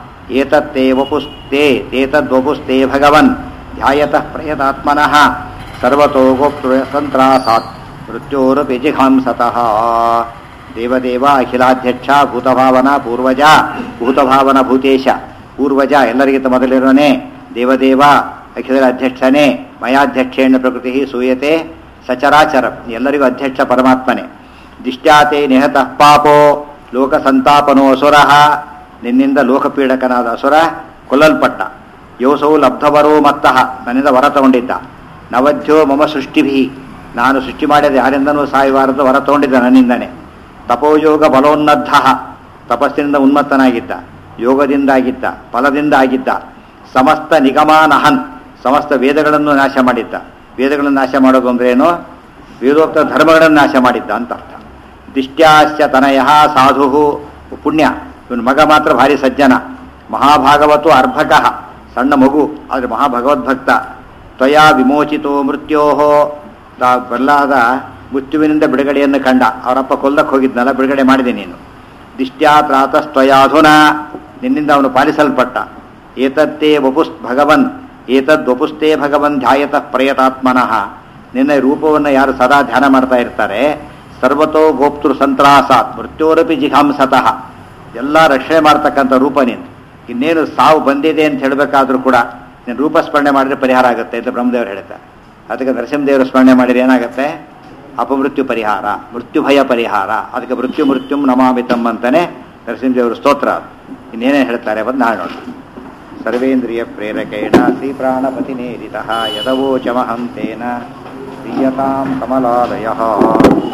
ಏತದ್ವಪುಸ್ತೆ ಭಗವನ್ ಧ್ಯಾಯತಃ ಪ್ರಯತಾತ್ಮನಃ ಸರ್ವತೋ ಗೋಪ್ತೃಸಂತ್ರಾಸಾತ್ ಮೃತ್ಯೋರಪಿ ಜಿಘಾಂಸತಃ. ದೇವದೇವ ಅಖಿಲಾಧ್ಯಕ್ಷ ಭೂತಭಾವನ ಪೂರ್ವಜ, ಭೂತಭಾವನ ಭೂತೇಶ ಪೂರ್ವಜ ಎಲ್ಲರಿಗಿಂತ ಮೊದಲಿರೋನೇ, ದೇವದೇವ ಅಖಿಲ ಅಧ್ಯಕ್ಷನೇ, ಮಯಾಧ್ಯಕ್ಷೇಣ ಪ್ರಕೃತಿ ಸೂಯತೆ ಸಚರಾಚರ, ಎಲ್ಲರಿಗೂ ಅಧ್ಯಕ್ಷ ಪರಮಾತ್ಮನೇ. ದಿಷ್ಟ್ಯಾತೆ ನಿಹತಃ ಪಾಪೋ ಲೋಕ ಸಂತಾಪನೋ ಅಸುರಃ, ನಿನ್ನಿಂದ ಲೋಕಪೀಡಕನಾದ ಅಸುರ ಕೊಲ್ಲಲ್ಪಟ್ಟ. ಯೋಸೌ ಲಬ್ಧವರೋ ಮತ್ತಃ, ನನ್ನಿಂದ ವರ ತಗೊಂಡಿದ್ದ. ನವಧ್ಯೋ ಮಮ ಸೃಷ್ಟಿಭಿ, ನಾನು ಸೃಷ್ಟಿ ಮಾಡಿದ ಯಾರಿಂದನೂ ಸಾಯಬಾರದು ವರ ತಗೊಂಡಿದ್ದ ನನ್ನಿಂದನೇ. ತಪೋಯೋಗ ಬಲೋನ್ನದ್ಧ, ತಪಸ್ಸಿನಿಂದ ಉನ್ಮತ್ತನಾಗಿದ್ದ, ಯೋಗದಿಂದಾಗಿದ್ದ, ಫಲದಿಂದ ಆಗಿದ್ದ. ಸಮಸ್ತ ನಿಗಮಾನಹನ್, ಸಮಸ್ತ ವೇದಗಳನ್ನು ನಾಶ ಮಾಡಿದ್ದ. ವೇದಗಳನ್ನು ನಾಶ ಮಾಡೋದು ಅಂದ್ರೆ ಏನು, ವೇದೋಕ್ತ ಧರ್ಮಗಳನ್ನು ನಾಶ ಮಾಡಿದ್ದ ಅಂತ ಅರ್ಥ. ದಿಷ್ಟ್ಯಾಸ್ಯ ತನಯಃ ಸಾಧು, ಪುಣ್ಯ, ಇವನು ಮಗ ಮಾತ್ರ ಭಾರಿ ಸಜ್ಜನ. ಮಹಾಭಾಗವತೋ ಅರ್ಭಕಃ, ಸಣ್ಣ ಮಗು ಆದರೆ ಮಹಾಭಗವದ್ಭಕ್ತ. ತ್ವಯಾ ವಿಮೋಚಿತೋ ಮೃತ್ಯೋಹೋ, ಪ್ರಹ್ಲಾದ ಮೃತ್ಯುವಿನಿಂದ ಬಿಡುಗಡೆಯನ್ನು ಕಂಡ, ಅವರಪ್ಪ ಕೊಲ್ಲಕ್ಕೆ ಹೋಗಿದ್ನಲ್ಲ, ಬಿಡುಗಡೆ ಮಾಡಿದೆ ನೀನು. ದಿಷ್ಟ್ಯಾ ತ್ರಾತಸ್ತ್ವಯಾಧುನ, ನಿನ್ನಿಂದ ಅವನು ಪಾಲಿಸಲ್ಪಟ್ಟ. ಏತತ್ತೇ ವಪುಸ್ ಭಗವನ್, ಏತದ್ವಪುಸ್ತೇ ಭಗವನ್ ಧ್ಯಾಯತಃ ಪ್ರಯತಾತ್ಮನಃ, ನಿನ್ನ ರೂಪವನ್ನು ಯಾರು ಸದಾ ಧ್ಯಾನ ಮಾಡ್ತಾ ಇರ್ತಾರೆ, ಸರ್ವತೋ ಗೋಪ್ತೃ ಸಂತ್ರಾಸಾತ್ ಮೃತ್ಯೋರಪಿ ಜಿಘಾಂಸತಃ, ಎಲ್ಲ ರಕ್ಷಣೆ ಮಾಡ್ತಕ್ಕಂಥ ರೂಪ ನೀನು. ಇನ್ನೇನು ಸಾವು ಬಂದಿದೆ ಅಂತ ಹೇಳಬೇಕಾದ್ರೂ ಕೂಡ ನೀನು ರೂಪ ಸ್ಮರಣೆ ಮಾಡಿದ್ರೆ ಪರಿಹಾರ ಆಗುತ್ತೆ ಅಂತ ಬ್ರಹ್ಮದೇವರು ಹೇಳ್ತಾರೆ. ಅದಕ್ಕೆ ನರಸಿಂಹದೇವರು ಸ್ಮರಣೆ ಮಾಡಿದ್ರೆ ಏನಾಗುತ್ತೆ, ಅಪಮೃತ್ಯು ಪರಿಹಾರ, ಮೃತ್ಯು ಭಯ ಪರಿಹಾರ. ಅದಕ್ಕೆ ಮೃತ್ಯುಂ ನಮಾಮಿತಂ ಅಂತಾನೆ ನರಸಿಂಹದೇವರು ಸ್ತೋತ್ರ. ಇನ್ನೇನೇ ಹೇಳ್ತಾರೆ ಬಂದು ನಾಳೆ ನೋಡಿ. ಸರ್ವೇಂದ್ರಿಯ ಪ್ರೇರಕೇಣ ಶ್ರೀ ಪ್ರಾಣಪತಿನೇರಿತಃ ಯದವೋಚಮಹಂ ತೇನ ಪ್ರೀಯತಾಂ ಕಮಲಾಲಯಃ.